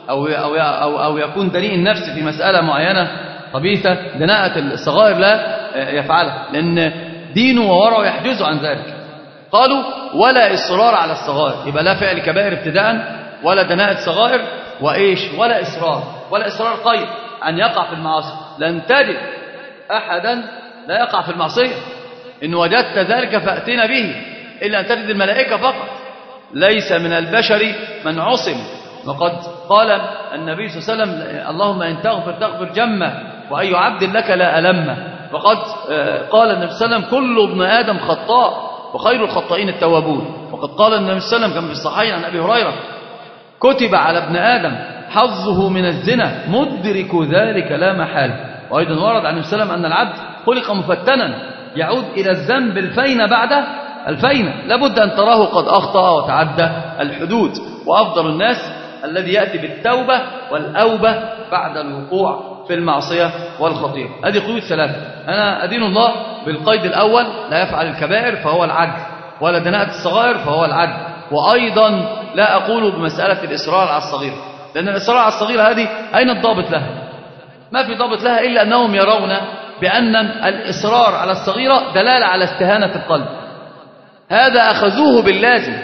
أو يكون دنيء النفس في مسألة معينة خبيثة. دناءة الصغائر لا يفعلها لأن دينه وورعه يحجزه عن ذلك. قالوا ولا إصرار على الصغائر، يبقى لا فعل كبائر ابتداء ولا دناءة صغائر وإيش ولا إصرار. ولا إصرار قيد أن يقع في المعاصي، لن تجد أحدا لا يقع في المعصية. إن وجدت ذلك فأتنا به، إلا أن تجد الملائكة فقط. ليس من البشر من عصم، وقد قال النبي صلى الله عليه وسلم اللهم إن تغفر جمة وأي عبد لك لا ألمه. وقد قال النبي صلى الله عليه وسلم كل ابن آدم خطاء وخير الخطائين التوابون. وقد قال النبي صلى الله عليه وسلم كما في الصحيح عن أبي هريرة كتب على ابن آدم حظه من الزنا مدرك ذلك لا محالة. وأيضا ورد عن النبي صلى الله عليه وسلم أن العبد خلق مفتنا يعود إلى الذنب الفين بعد الفين، لابد أن تراه قد أخطأ وتعدى الحدود. وأفضل الناس الذي يأتي بالتوبة والأوبة بعد الوقوع في المعصية والخطيئة. هذه قيود ثلاثة. أنا أدين الله بالقيد الأول لا يفعل الكبائر فهو العدل، ولا دناءة الصغائر فهو العدل. وأيضا لا أقول بمسألة الإصرار على الصغيرة، لأن الإصرار على الصغيرة هذه أين الضابط لها؟ ما في ضابط لها إلا أنهم يرون بأن الإصرار على الصغيرة دلالة على استهانة القلب. هذا أخذوه باللازم.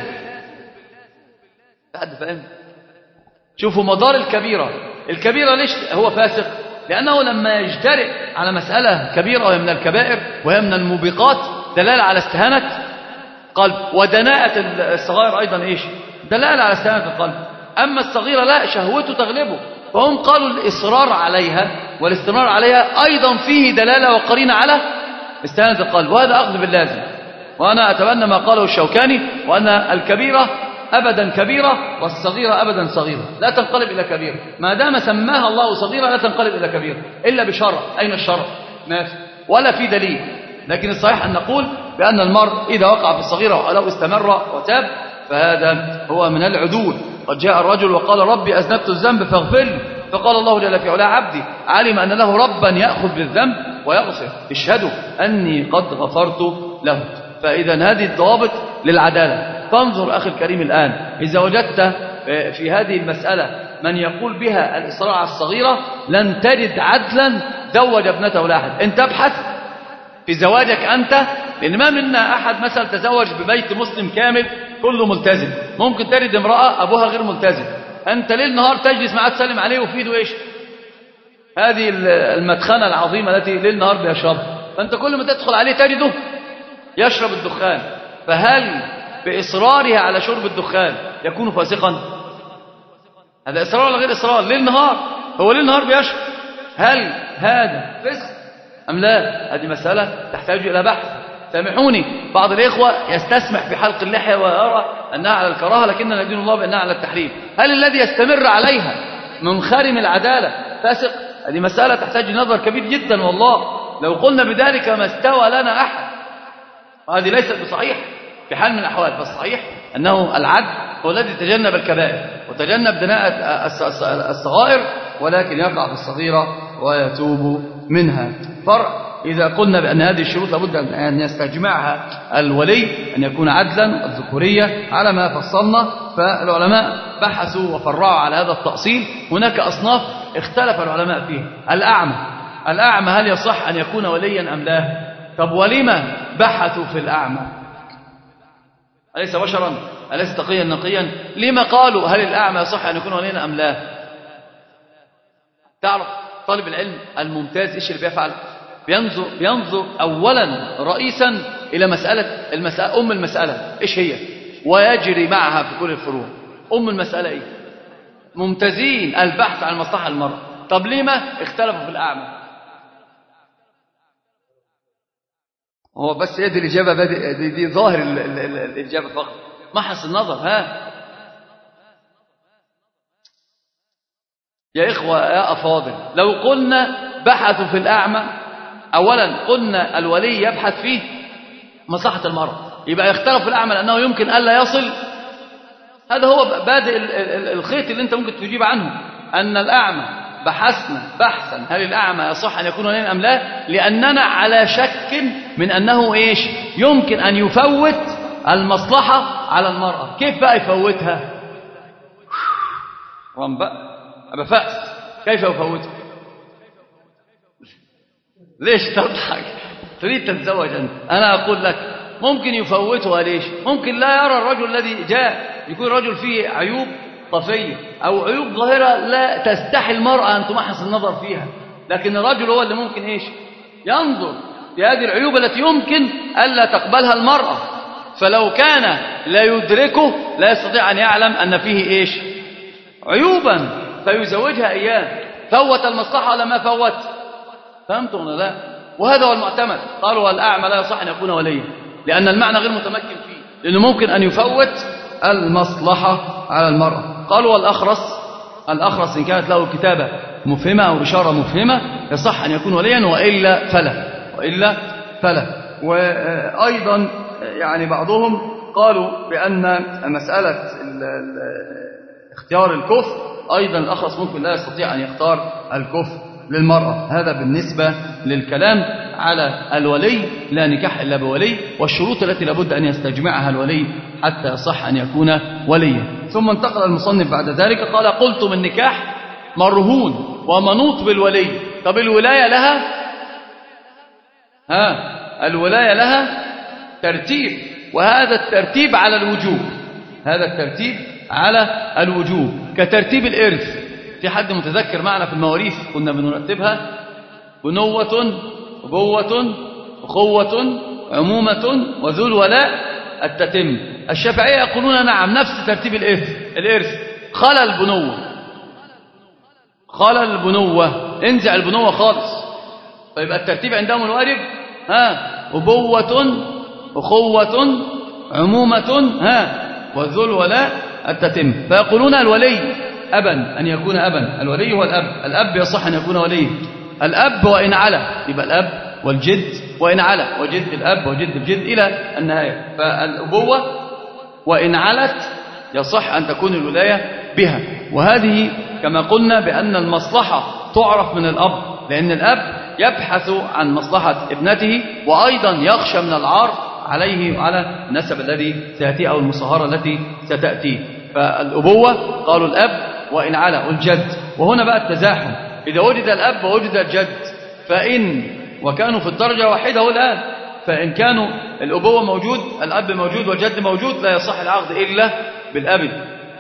حد فاهم؟ شوفوا مدار الكبيرة. الكبيرة ليش هو فاسق؟ لأنه لما يجترئ على مسألة كبيرة وهي من الكبائر وهي من الموبقات دلالة على استهانة قلب. ودناءة الصغائر أيضا إيش؟ دلالة على استهانة القلب. أما الصغيرة لا، شهوته تغلبه. فهم قالوا الإصرار عليها والاستمرار عليها أيضا فيه دلالة وقرينة على استهانة القلب، وهذا أخذ باللازم. وأنا أتبنى ما قاله الشوكاني، وأن الكبيرة أبدا كبيرة والصغيرة أبدا صغيرة، لا تنقلب إلى كبيرة. ما دام سماها الله صغيرة لا تنقلب إلى كبيرة إلا بشرع. أين الشرع؟ ماشي، ولا في دليل. لكن الصحيح أن نقول بأن المرء إذا وقع في الصغيرة ولو استمر وتاب فهذا هو من العدول. قد جاء الرجل وقال ربي أذنبت الذنب فاغفر لي، فقال الله جل في علاه عبدي علم أن له ربا يأخذ بالذنب ويغفر، اشهدوا أني قد غفرت له. فإذا هذه الضوابط للعدالة. فانظر أخي الكريم الآن، إذا وجدت في هذه المسألة من يقول بها الإصرار على الصغيرة لن تجد عدلا زوج ابنته لأحد. أنت تبحث في زواجك أنت، لأن ما منا أحد مثلا تزوج ببيت مسلم كامل كله ملتزم. ممكن تجد امرأة أبوها غير ملتزم، أنت ليل نهار تجلس معاه تسلم عليه وفي ايده إيش؟ هذه المدخنة العظيمة التي ليل نهار بيشربها. فأنت كل ما تدخل عليه تجده يشرب الدخان، فهل بإصراره على شرب الدخان يكون فاسقا؟ هذا إصرار ولا غير إصرار؟ ليل نهار، هو ليل نهار بيشرب، هل هذا فسق أم لا؟ هذه مسألة تحتاج إلى بحث. سامحوني، بعض الإخوة يستسمح بحلق اللحية ويرى أنها على الكراهة، لكننا ندين الله بأنها على التحريم. هل الذي يستمر عليها منخرم العدالة فاسق؟ هذه مسألة تحتاج نظر كبير جدا، والله لو قلنا بذلك ما استوى لنا أحد. وهذه ليست بصحيح في حال من الأحوال، فالصحيح أنه العدل هو الذي تجنب الكبائر وتجنب دناء الصغائر، ولكن يقع في الصغيرة ويتوب منها. فرق إذا قلنا بأن هذه الشروط لابد أن يستجمعها الولي، أن يكون عدلا الذكورية على ما فصلنا. فالعلماء بحثوا وفرعوا على هذا التأصيل. هناك أصناف اختلف العلماء فيها. الأعمى هل يصح أن يكون وليا أم لا؟ طب ولما بحثوا في الأعمى؟ أليس بشرا؟ أليس تقيا نقيا؟ لما قالوا هل الأعمى يصح أن يكون وليا أم لا؟ تعرف طالب العلم الممتاز إيش اللي بيفعل؟ بينظر أولا رئيسا إلى مسألة أم المسألة إيش هي، ويجري معها في كل الفروع. أم المسألة إيه؟ ممتازين البحث عن مصلحة المرء. طب لما اختلفوا في الأعمى؟ هو بس هي دي الإجابة، دي ظاهر الإجابة فقط، محص النظر. يا إخوة يا أفاضل، لو قلنا بحثوا في الأعمى، أولا قلنا الولي يبحث فيه مصلحة المرء، يبقى يختلف في الأعمى لأنه يمكن ألا يصل. هذا هو بادئ الخيط اللي أنت ممكن تجيب عنه، أن الأعمى بحثنا بحثا هل الأعمى يصح أن يكون وليا أم لا، لأننا على شك من أنه إيش يمكن أن يفوت المصلحة على المرأة. كيف بقى يفوتها؟ أبا فأس كيف يفوتها؟ ليش تضحك؟ تريد تتزوج أنت؟ أنا أقول لك ممكن يفوتها. ليش؟ ممكن لا يرى الرجل الذي جاء، يكون رجل فيه عيوب طفية أو عيوب ظاهرة لا تستحي المرأة أن تمحص النظر فيها، لكن الرجل هو اللي ممكن إيش ينظر في هذه العيوب التي يمكن ألا تقبلها المرأة. فلو كان لا يدركه لا يستطيع أن يعلم أن فيه إيش عيوبا فيزوجها إياه. فوت المصلحة ولا ما فوت؟ فهمتم ولا لا؟ وهذا هو المعتمد. قالوا الأعمى لا يصح أن يكون وليا لأن المعنى غير متمكن فيه، لأنه ممكن أن يفوت المصلحة على المرأة. قالوا الأخرس إن كانت له كتابة مفهمة أو إشارة مفهمة يصح أن يكون وليا، وإلا فلا. وأيضا يعني بعضهم قالوا بأن مسألة اختيار الكفر أيضا الأخرس ممكن لا يستطيع أن يختار الكفر للمرأة. هذا بالنسبة للكلام على الولي، لا نكاح إلا بولي، والشروط التي لابد أن يستجمعها الولي حتى يصح أن يكون وليا. ثم انتقل المصنف بعد ذلك قال قلتم النكاح مرهون ومنوط بالولي. طب الولاية لها ترتيب، وهذا الترتيب على الوجوب، كترتيب الإرث. في حد متذكر معنا في المواريث كنا بنرتبها بنوة أبوة أخوة عمومة وذو الولاء التتم. الشافعية يقولون نعم نفس ترتيب الإرث. خلى البنوة انزع البنوة خالص، فيبقى الترتيب عندهم الواجب أبوة أخوة عمومة وذو الولاء التتم. فيقولون الولي أبا أن يكون أبا، الولي هو الأب يصح أن يكون ولي الأب وإن علا، يبقى الأب والجد وإن علا، وجد الأب وجد الجد إلى النهاية. فالأبوة وإن علت يصح أن تكون الولاية بها. وهذه كما قلنا بأن المصلحة تعرف من الأب، لأن الأب يبحث عن مصلحة ابنته، وأيضا يخشى من العار عليه وعلى النسب الذي سيأتي أو المصهرة التي ستأتي. فالأبوة قالوا الأب وإن علا والجد. وهنا بقى التزاحم، إذا وجد الأب ووجد الجد وكانوا في الدرجة واحدة الآن، فإن كانوا الأبوة موجود الأب موجود والجد موجود لا يصح العقد إلا بالأب،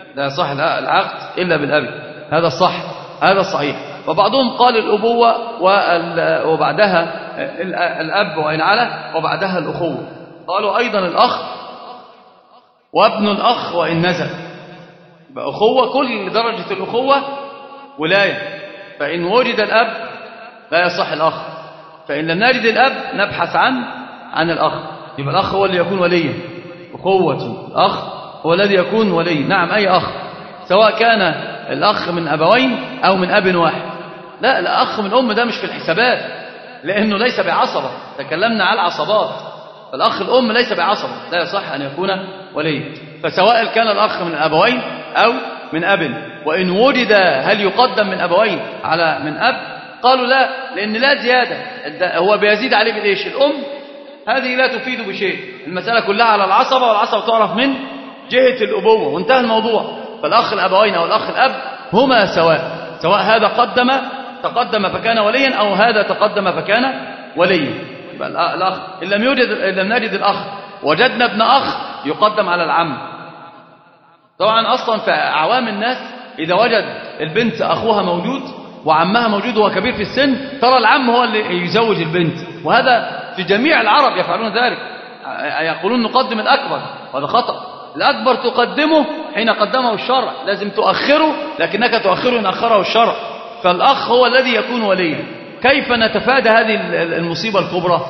هذا الصحيح. وبعضهم قال الأبوة وبعدها الأب وإن علا وبعدها الأخوة. قالوا أيضا الأخ وابن الأخ وإن نزل، يبقى أخوة، كل درجة الأخوة ولاية. فإن وجد الأب لا يصح الأخ، فإن لم نجد الأب نبحث عن الأخ، يبقى الأخ هو اللي يكون وليا. أخوة الأخ هو الذي يكون ولي. نعم، أي أخ، سواء كان الأخ من أبوين أو من أب واحد. لا، الأخ من أم ده مش في الحسابات، لأنه ليس بعصبة، تكلمنا على العصبات. الأخ الأم ليس بعصبة، لا يصح أن يكون ولي. فسواء كان الأخ من أبوين أو من أب، وإن وجد هل يقدم من أبوين على من أب؟ قالوا لا، لأن لا زيادة، هو بيزيد عليه بالإيش؟ الأم هذه لا تفيد بشيء، المسألة كلها على العصبة، والعصبة تعرف من جهة الأبوة وانتهى الموضوع. فالأخ الأبوين أو الأخ الأب هما سواء هذا تقدم فكان وليا أو هذا تقدم فكان وليا. يبقى الأخ إن لم نجد الأخ وجدنا ابن أخ يقدم على العم. طبعا أصلا في أعوام الناس إذا وجد البنت أخوها موجود وعمها موجود وهو كبير في السن، ترى العم هو اللي يزوج البنت، وهذا في جميع العرب يفعلون ذلك. يقولون نقدم الأكبر، وهذا خطأ. الأكبر تقدمه حين قدمه الشرع، لازم تؤخره، لكنك تؤخره إن أخره الشرع. فالأخ هو الذي يكون وليا. كيف نتفادى هذه المصيبة الكبرى؟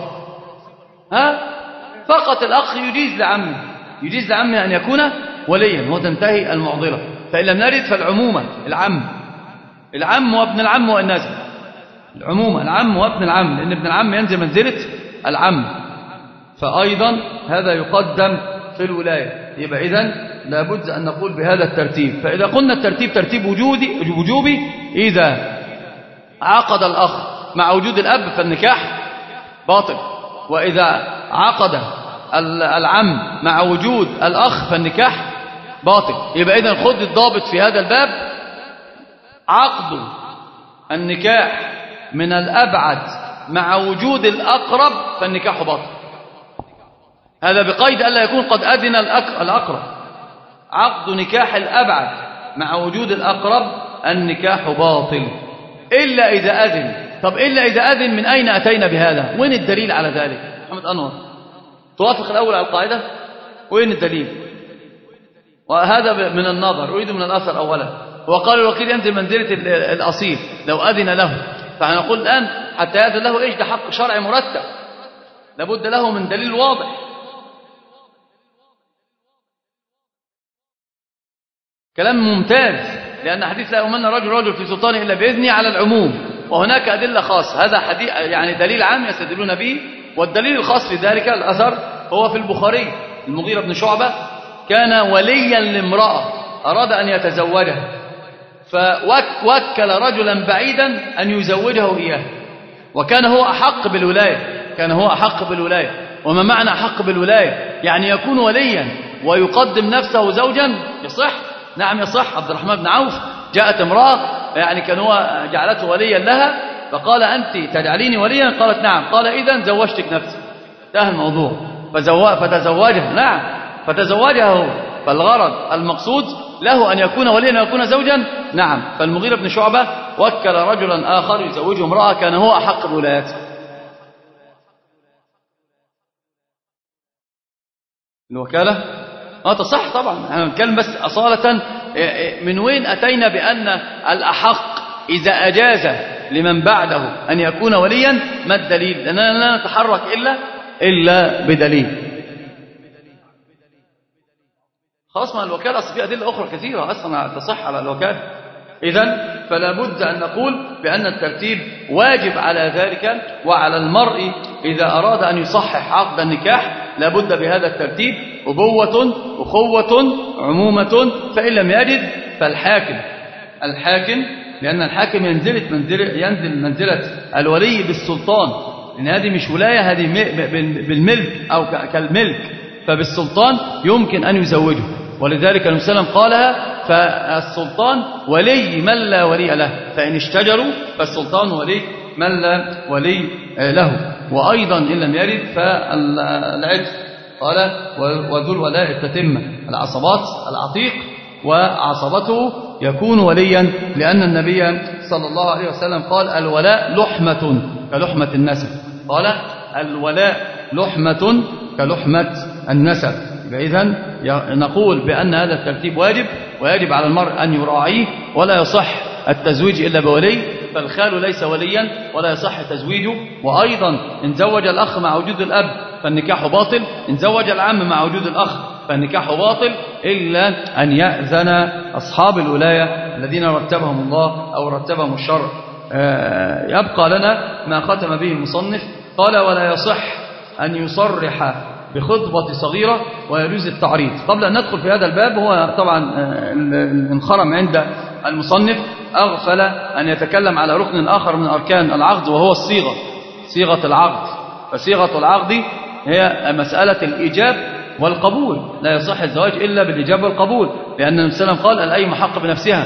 فقط الأخ يجيز لعمه أن يكون وليا وتنتهي المعضلة. فإن لم نرد فالعمومة العم وابن العم وإن نزل، العمومة العم وابن العم، لأن ابن العم ينزل منزلة العم، فأيضا هذا يقدم في الولاية. يبقى إذن لابد أن نقول بهذا الترتيب. فإذا قلنا الترتيب ترتيب وجوبي، إذا عقد الأخ مع وجود الأب فالنكاح باطل، وإذا عقد العم مع وجود الأخ فالنكاح باطل. يبقى إذن خذ الضابط في هذا الباب: عقد النكاح من الأبعد مع وجود الأقرب فالنكاح باطل. هذا بقيد ألا يكون قد أذن الأقرب. عقد نكاح الأبعد مع وجود الأقرب النكاح باطل إلا إذا أذن. طب إلا إذا أذن، من أين أتينا بهذا؟ وين الدليل على ذلك؟ محمد أنور، توافق الأول على القاعدة؟ وين الدليل؟ وهذا من النظر، أريد من الأثر أولا. وقال الوكيل ينزل منزلة الأصيل لو أذن له. فهنقول الآن حتى يأذن له إيش؟ ده حق شرعي مرتب، لابد له من دليل واضح. كلام ممتاز، لأن حديث لا يؤمن رجل في سلطانه إلا بإذنه على العموم، وهناك أدلة خاصة. هذا حديث يعني دليل عام يستدلون به، والدليل الخاص لذلك الأثر هو في البخاري. المغيرة بن شعبة كان وليا لامرأة أراد أن يتزوجها، فوكل رجلا بعيدا أن يزوجه إياه، وكان هو أحق بالولاية. وما معنى أحق بالولاية؟ يعني يكون وليا ويقدم نفسه زوجا. يصح؟ نعم يصح. عبد الرحمن بن عوف جاءت امرأة يعني كان هو جعلته وليا لها، فقال أنت تجعليني وليا؟ قالت نعم. قال إذن زوجتك نفسي، انتهى الموضوع. فتزوجها. نعم، فتزوجها هو. فالغرض المقصود له أن يكون وليا ويكون زوجا. نعم. فالمغيرة بن شعبة وكل رجلا آخر يزوجه امرأة كان هو أحق الولايات. الوكالة تصح طبعا. احنا بنتكلم بس أصالة من وين أتينا بأن الأحق إذا أجاز لمن بعده أن يكون وليا؟ ما الدليل؟ لأننا لا نتحرك إلا بدليل. خلاص، ما الوكالة أصلا في أدلة أخرى كثيرة أصلا تصح على الوكالة. إذن فلا بد أن نقول بأن الترتيب واجب على ذلك، وعلى المرء إذا أراد أن يصحح عقد النكاح لا بد بهذا الترتيب: أبوة، أخوة، عمومة. فإن لم يجد فالحاكم، لأن الحاكم ينزل منزلة الولي بالسلطان، لأن هذه مش ولاية، هذه بالملك أو كالملك، فبالسلطان يمكن أن يزوجه. ولذلك النبي صلى الله عليه وسلم قالها: فالسلطان ولي من لا ولي له، فإن اشتجروا فالسلطان ولي من لا ولي له. وأيضا إن لم يرد فالعتق، قال: وذو الولاء التتمة، العصبات، العتيق وعصبته يكون وليا، لأن النبي صلى الله عليه وسلم قال: الولاء لحمة كلحمة النسب. قال: الولاء لحمة كلحمة النسب. إذن نقول بأن هذا الترتيب واجب، ويجب على المرء أن يراعيه، ولا يصح التزويج إلا بولي، فالخال ليس وليا ولا يصح تزويجه. وأيضا إن زوج الأخ مع وجود الأب فالنكاح باطل، إن زوج العم مع وجود الأخ فالنكاح باطل، إلا أن يأذن أصحاب الولاية الذين رتبهم الله أو رتبهم الشرع. يبقى لنا ما ختم به المصنف، قال ولا يصح أن يصرح بخطبة صغيرة ويجوز التعريض. قبل أن ندخل في هذا الباب، هو طبعا انخرم عند المصنف أغفل أن يتكلم على ركن آخر من أركان العقد، وهو الصيغة، صيغة العقد. فصيغة العقد هي مسألة الإيجاب والقبول، لا يصح الزواج إلا بالإيجاب والقبول، لأن النبي صلى الله عليه وسلم قال الأيم حق بنفسها.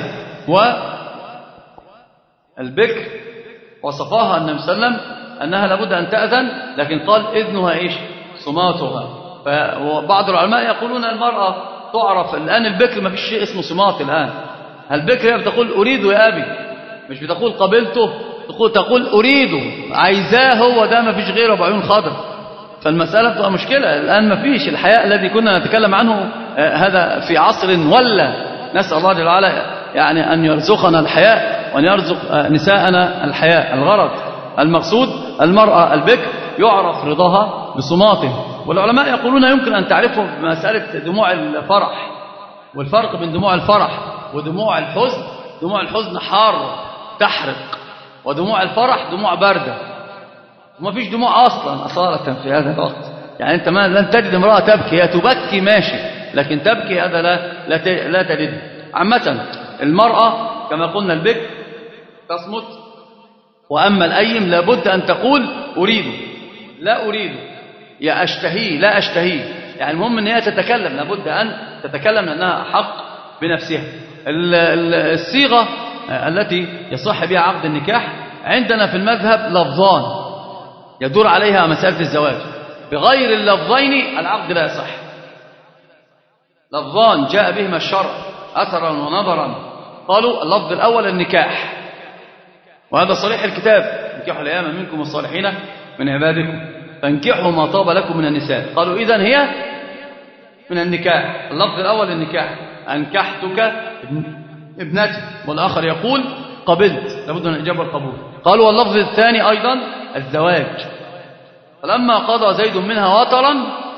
والبكر وصفاها النبي صلى الله عليه وسلم أنها لابد أن تأذن، لكن قال إذنها إيش؟ صماتها. فبعض العلماء يقولون المرأة تعرف الآن البكر، ما فيش شيء اسمه صمات الآن. البكر هي بتقول أريد يا أبي، مش بتقول قبلته، تقول أريده، عايزاه هو ده، ما فيش غيره بعيون خضر. فالمسألة بتبقى مشكلة الآن، ما فيش الحياء الذي كنا نتكلم عنه، هذا في عصر ولا. نسأل الله جل وعلا يعني أن يرزقنا الحياء وأن يرزق نساءنا الحياء. الغرض المقصود المرأة البكر يعرف رضاها بصماته. والعلماء يقولون يمكن أن تعرفه بمسألة دموع الفرح، والفرق بين دموع الفرح ودموع الحزن، دموع الحزن حارة تحرق، ودموع الفرح دموع باردة، وما فيش دموع أصلا أصالة في هذا الوقت. يعني أنت لن تجد امرأة تبكي، هي تبكي ماشي، لكن تبكي هذا لا تجد. عامة المرأة كما قلنا البكر تصمت، وأما الأيم لابد أن تقول أريد، لا أريد، يا أشتهي لا أشتهي. يعني المهم أن هي تتكلم، لابد أن تتكلم لأنها حق بنفسها. الصيغة التي يصح بها عقد النكاح عندنا في المذهب لفظان يدور عليها مسألة الزواج، بغير اللفظين العقد لا يصح. لفظان جاء بهما الشرع أثرا ونظرا، قالوا اللفظ الأول النكاح، وهذا صريح الكتاب، انكحوا الأيام منكم الصالحين من عبادكم فانكحوا ما طاب لكم من النساء. قالوا إذن هي من النكاح. اللفظ الأول النكاح، أنكحتك ابنتي، والآخر يقول قبلت، لابد من الإجابة والقبول. قالوا واللفظ الثاني أيضا الزواج، فلما قضى زيد منها وطرا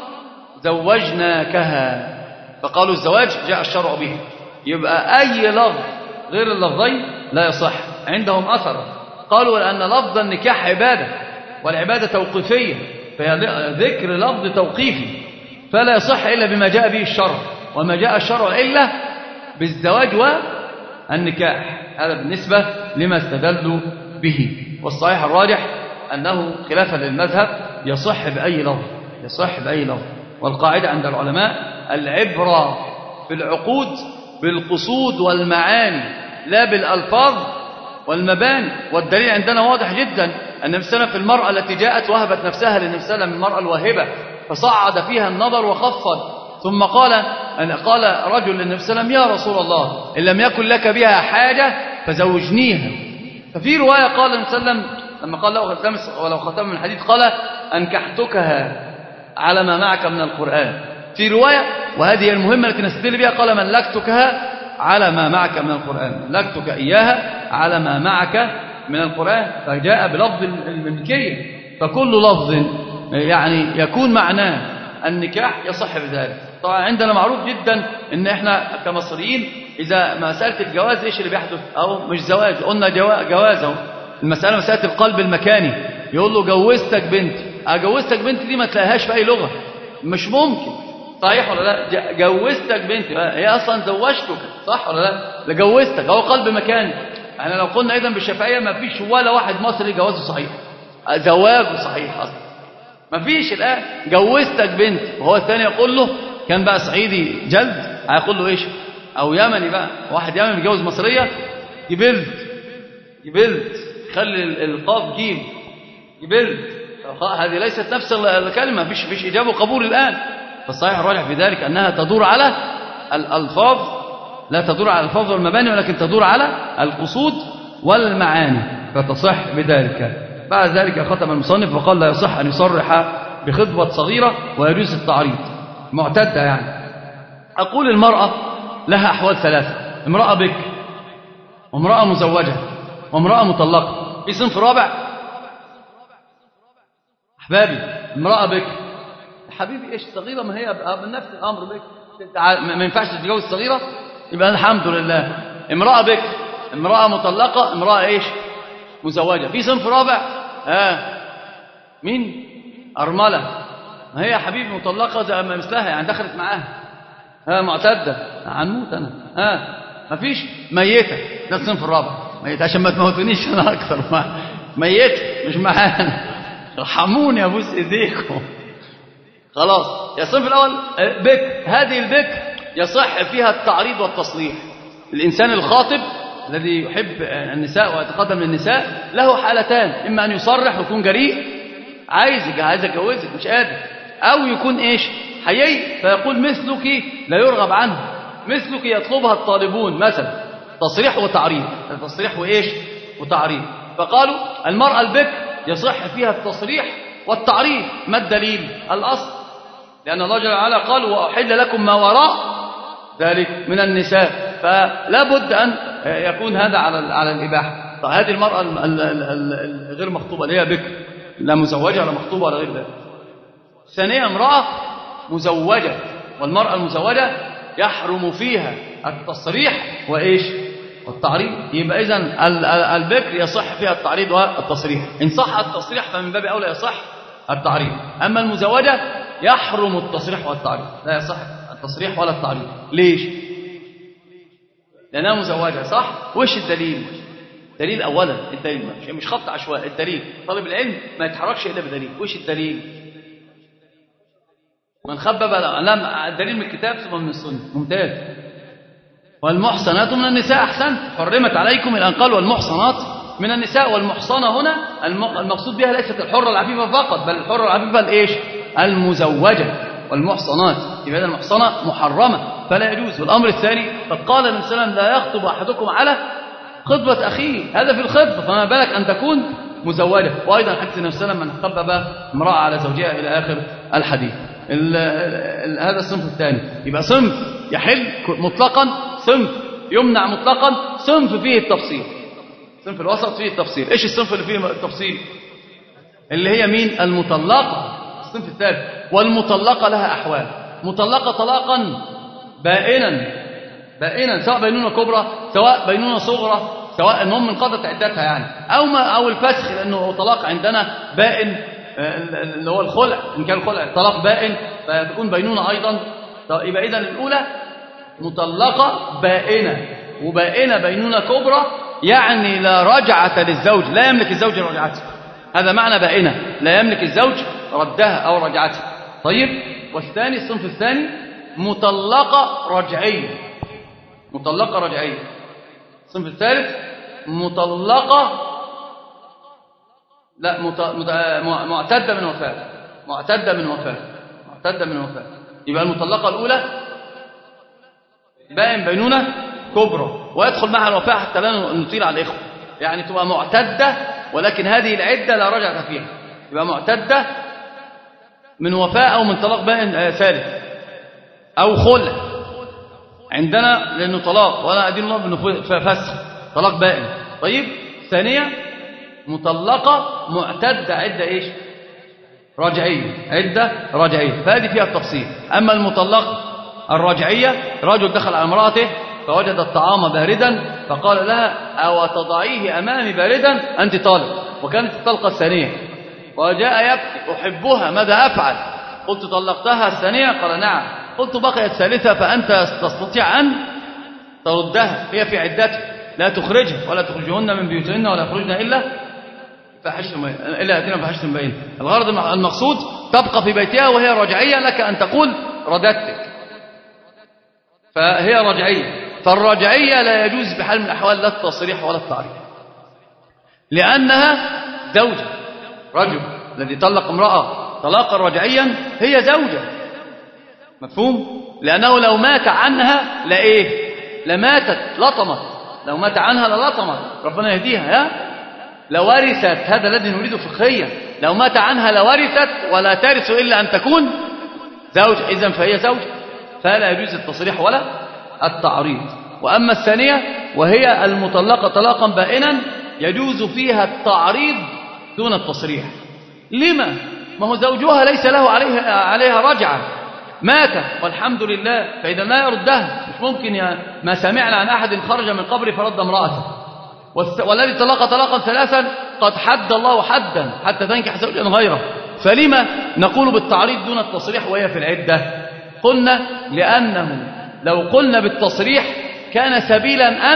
زوجناكها، فقالوا الزواج جاء الشرع به. يبقى أي لفظ غير اللفظين لا يصح عندهم أثر. قالوا لأن لفظ النكاح عبادة، والعبادة توقيفية، فهي ذكر لفظ توقيفي، فلا يصح إلا بما جاء به الشرع، وما جاء الشرع إلا بالزواج والنكاح. هذا بالنسبة لما استدلوا به. والصحيح الراجح أنه خلافا للمذهب يصح بأي لفظ، يصح بأي لفظ. والقاعدة عند العلماء العبرة في العقود بالقصود والمعاني لا بالألفاظ والمباني. والدليل عندنا واضح جدا، النبي صلى الله عليه وسلم في المرأة التي جاءت وهبت نفسها للنبي صلى الله عليه وسلم، المرأة الواهبة، فصعد فيها النظر وخفض، ثم قال رجل للنبي صلى الله عليه وسلم يا رسول الله إن لم يكن لك بها حاجة فزوجنيها. ففي رواية قال النبي صلى الله عليه وسلم لما قال له ولو ختم من الحديد قال أنكحتكها على ما معك من القرآن. في رواية وهذه المهمة التي نستدل بها قال ملكتكها على ما معك من القرآن، ملكتك إياها على ما معك من القرآن، فجاء بلفظ الملكية. فكل لفظ يعني يكون معناه النكاح يصح بذلك. طبعا عندنا معروف جدا ان احنا كمصريين اذا مسألة الجواز ايش اللي بيحدث، او مش زواج، قلنا جوازه، المسألة مسألة القلب المكاني، يقول له جوزتك بنتي، جوزتك بنتي دي ما تلاقيهاش في اي لغة، مش ممكن، صحيح ولا لا؟ جوزتك بنتي هي اصلا زوجتك، صح ولا لا؟ جوزتك هو قلب مكاني. احنا لو قلنا ايضا بالشافعية ما فيش ولا واحد مصري جوازه صحيح، زواجه صحيح اصلا ما فيش. الآن جوزتك بنتي، وهو الثاني يقول له كان بقى صعيدي جلد هيقول له ايش، او يمني بقى، واحد يمني متجوز مصرية جبلت خلي القاف جيم جبلت، هذه ليست نفس الكلمة، فيش إجابة وقبول الآن. فالصحيح الراجح في ذلك أنها تدور على الألفاظ، لا تدور على الألفاظ والمباني، ولكن تدور على القصود والمعاني، فتصح بذلك. بعد ذلك ختم المصنف وقال لا يصح أن يصرح بخطبة صغيرة ويجوز التعريض، معتدة يعني. أقول المرأة لها أحوال ثلاثة: امرأة بكر، وامرأة مزوجة، وامرأة مطلقة. في صنف رابع أحبابي، امرأة بكر. حبيبي إيش صغيرة؟ ما هي بنفس الأمر بكر، ما ينفعش تتجوز صغيرة، يبقى الحمد لله. امرأة بكر، امرأة مطلقة، امرأة إيش؟ مزوجة. في صنف رابع مين؟ أرملة. ما هي يا حبيبي مطلقة زي ما مثلها يعني، دخلت معاها معتدة. هنموت أنا. مفيش ميتة، ده الصنف الرابع. ميتة عشان ما تموتونيش أنا أكثر. ميتة مش معانا، ارحموني أبوس إيديكم. خلاص. يا الصنف الأول بكر. هذه البكر يصح فيها التعريض والتصليح. الإنسان الخاطب الذي يحب النساء ويتقدم للنساء له حالتان: إما أن يصرح ويكون جريء، عايز أتجوزك مش قادر، أو يكون إيش؟ حيي، فيقول مثلك لا يرغب عنه، مثلك يطلبها الطالبون مثلا، تصريح وتعريض، تصريح وإيش؟ وتعريض. فقالوا المرأة البكر يصح فيها التصريح والتعريض. ما الدليل؟ الأصل، لأن الله جل وعلا قال وأحل لكم ما وراء ذلك من النساء، فلا بد أن يكون هذا على الإباحة. فهذه المرأة الغير مخطوبة اللي هي بكر، لا مزوجة ولا مخطوبة ولا غير ذلك. ثانيا امرأة مزوجة، والمرأة المزوجة يحرم فيها التصريح وإيش؟ والتعريض. يبقى إذن البكر يصح فيها التعريض والتصريح. إن صح التصريح فمن باب أولى يصح التعريض. أما المزوجة يحرم التصريح والتعريض، لا يصح التصريح ولا التعريض. ليش؟ لأنها مزوجة، صح؟ وش الدليل؟ دليل أولا الدليل مش خبط عشواء، الدليل طالب العلم ما يتحركش إلا بدليل. وش الدليل؟ من خبب لا، الدليل من الكتاب ثم من السنة. ممتاز. والمحصنات من النساء، أحسنت، حرمت عليكم الآن قال والمحصنات من النساء. والمحصنة هنا المقصود بها ليست الحرة العفيفة فقط، بل الحرة العفيفة الإيش؟ المزوجة. والمحصنات يبقى هذه المحصنة محرمة فلا يجوز. والأمر الثاني قد قال النبي صلى الله عليه وسلم لا يخطب أحدكم على خطبة أخيه، هذا في الخطبة، فما بالك أن تكون مزوجة. وأيضا حديث النبي صلى الله عليه وسلم من خبب امرأة على زوجها إلى آخر الحديث. هذا الصنف الثاني. يبقى صنف يحل مطلقا، صنف يمنع مطلقا، صنف فيه التفصيل. صنف الوسط فيه التفصيل. إيش الصنف اللي فيه التفصيل؟ اللي هي مين؟ المطلقة. الصنف الثالث. والمطلقة لها أحوال: مطلقة طلاقا بائنا، سواء بينونة كبرى سواء بينونة صغرى، سواء المهم انقضت عدتها يعني، أو الفسخ، لأنه طلاق عندنا بائن اللي هو الخلع، إن كان الخلع طلاق بائن فتكون بينونة أيضا. يبقى إذن الأولى مطلقة بائنة، وبائنة بينونة كبرى، يعني لا رجعة للزوج، لا يملك الزوج رجعته. هذا معنى بائنة، لا يملك الزوج ردها أو رجعته. طيب. والثاني الصنف الثاني مطلقة رجعية. مطلقة رجعية. الصنف الثالث مطلقة لا معتدة من وفاة. معتدة من وفاة. يبقى المطلقة الأولى بائن بينونة كبرى، ويدخل معها الوفاة حتى لا نطيل على الإخوة، يعني تبقى معتدة ولكن هذه العدة لا رجعة فيها، يبقى معتدة من وفاة أو من طلاق بائن ثالث أو خلع عندنا، لأنه طلاق ولا أدين الله بأنه فسخ، طلاق بائن. طيب. ثانية مطلقة معتدة عدة إيش؟ رجعية، عدة رجعية، فهذه فيها التفصيل. أما المطلقة الرجعية، رجل دخل على امرأته فوجد الطعام باردا فقال لها أو تضعيه أمامي باردا أنت طالق، وكانت الطلقة الثانية، وجاء يبكي أحبها ماذا أفعل؟ قلت طلقتها الثانية؟ قال نعم. قلت بقيت ثالثة فأنت تستطيع أن تردها، هي في عدتها، لا تخرجها ولا تخرجهن من بيوتهن ولا يخرجن إلا أتينا فحشة بين. الغرض المقصود تبقى في بيتها وهي رجعية، لك أن تقول رددتك، فهي رجعية. فالرجعية لا يجوز بحال من الأحوال لا التصريح ولا التعريف، لأنها زوجة. رجل الذي طلق امرأة طلاقا رجعيا هي زوجة، مفهوم؟ لأنه لو مات عنها لماتت لطمت، لو مات عنها للطمت، ربنا يهديها، لورثت. هذا الذي نريده فقهيا، لو مات عنها لورثت ولا ترث إلا أن تكون زوج، إذن فهي زوج، فلا يجوز التصريح ولا التعريض. وأما الثانية وهي المطلقة طلاقا بائنا يجوز فيها التعريض دون التصريح. لما؟ ما هو زوجها ليس له عليها رجعة، مات والحمد لله، فإذا لا يردها. مش ممكن ما سمعنا عن أحد خرج من قبره فرد امرأته، والذي طلق طلاقا ثلاثا قد حد الله حدا حتى تنكح زوجا غيره. فلما نقول بالتعريض دون التصريح وهي في العدة؟ قلنا لأنه لو قلنا بالتصريح كان سبيلا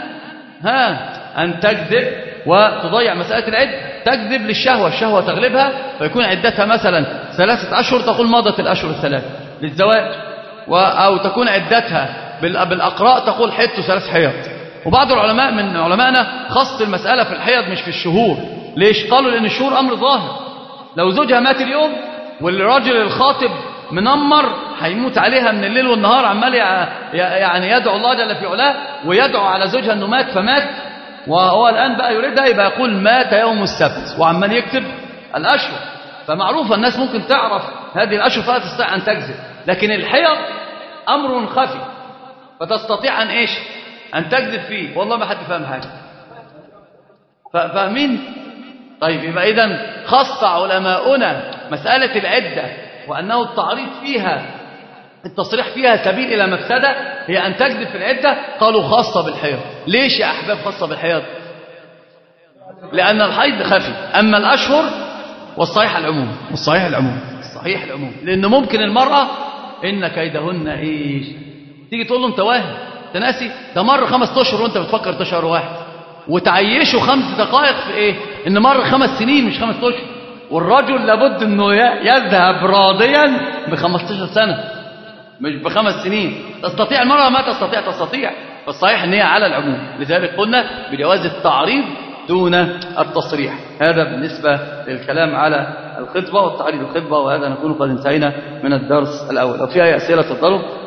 أن تكذب وتضيع مسألة العدة، تكذب للشهوة، الشهوة تغلبها فيكون عدتها مثلا 3 أشهر، تقول مضت الأشهر الثلاثة للزواج، أو تكون عدتها بالأقراء تقول حيض 3 حيض. وبعض العلماء من علمائنا خص المسألة في الحيض مش في الشهور. ليش؟ قالوا لأن الشهور أمر ظاهر، لو زوجها مات اليوم والراجل الخاطب منمر هيموت عليها من الليل والنهار، عمال يعني يدعو الله جل في علاه ويدعو على زوجها أنه مات، فمات وهو الآن بقى يريدها، يبقى يقول مات يوم السبت وعمال يكتب الأشهر. فمعروفة الناس ممكن تعرف هذه الأشهر فلا تستطيع أن تكذب. لكن الحيض أمر خفي فتستطيع أن إيش؟ أن تكذب فيه، والله ما حد فاهم حاجة. فاهمين؟ طيب يبقى إذن خص علماؤنا مسألة العدة وأنه التعريض فيها التصريح فيها سبيل إلى مفسدة هي أن تكذب في العدة، قالوا خاصة بالحيض. ليش يا أحباب خاصة بالحيض؟ لأن الحيض خفي، أما الأشهر والصحيح العموم، لأنه ممكن المرأة إن كيدهن إيش؟ تيجي تقول له أنت واهم، أنت ناسي ده مر 5 أشهر وأنت بتفكر ده شهر واحد، وتعيشه 5 دقائق في إيه؟ إن مر 5 سنين مش 5 أشهر. والرجل لابد أنه يذهب راضيا ب15 سنة مش ب5 سنين. تستطيع المرأة ما تستطيع. فالصحيح أن هي على العموم، لذلك قلنا بجواز التعريض دون التصريح. هذا بالنسبة للكلام على الخطبة والتعريض الخطبة، وهذا نكون قد انتهينا من الدرس الأول. لو في أي أسئلة تفضلوا.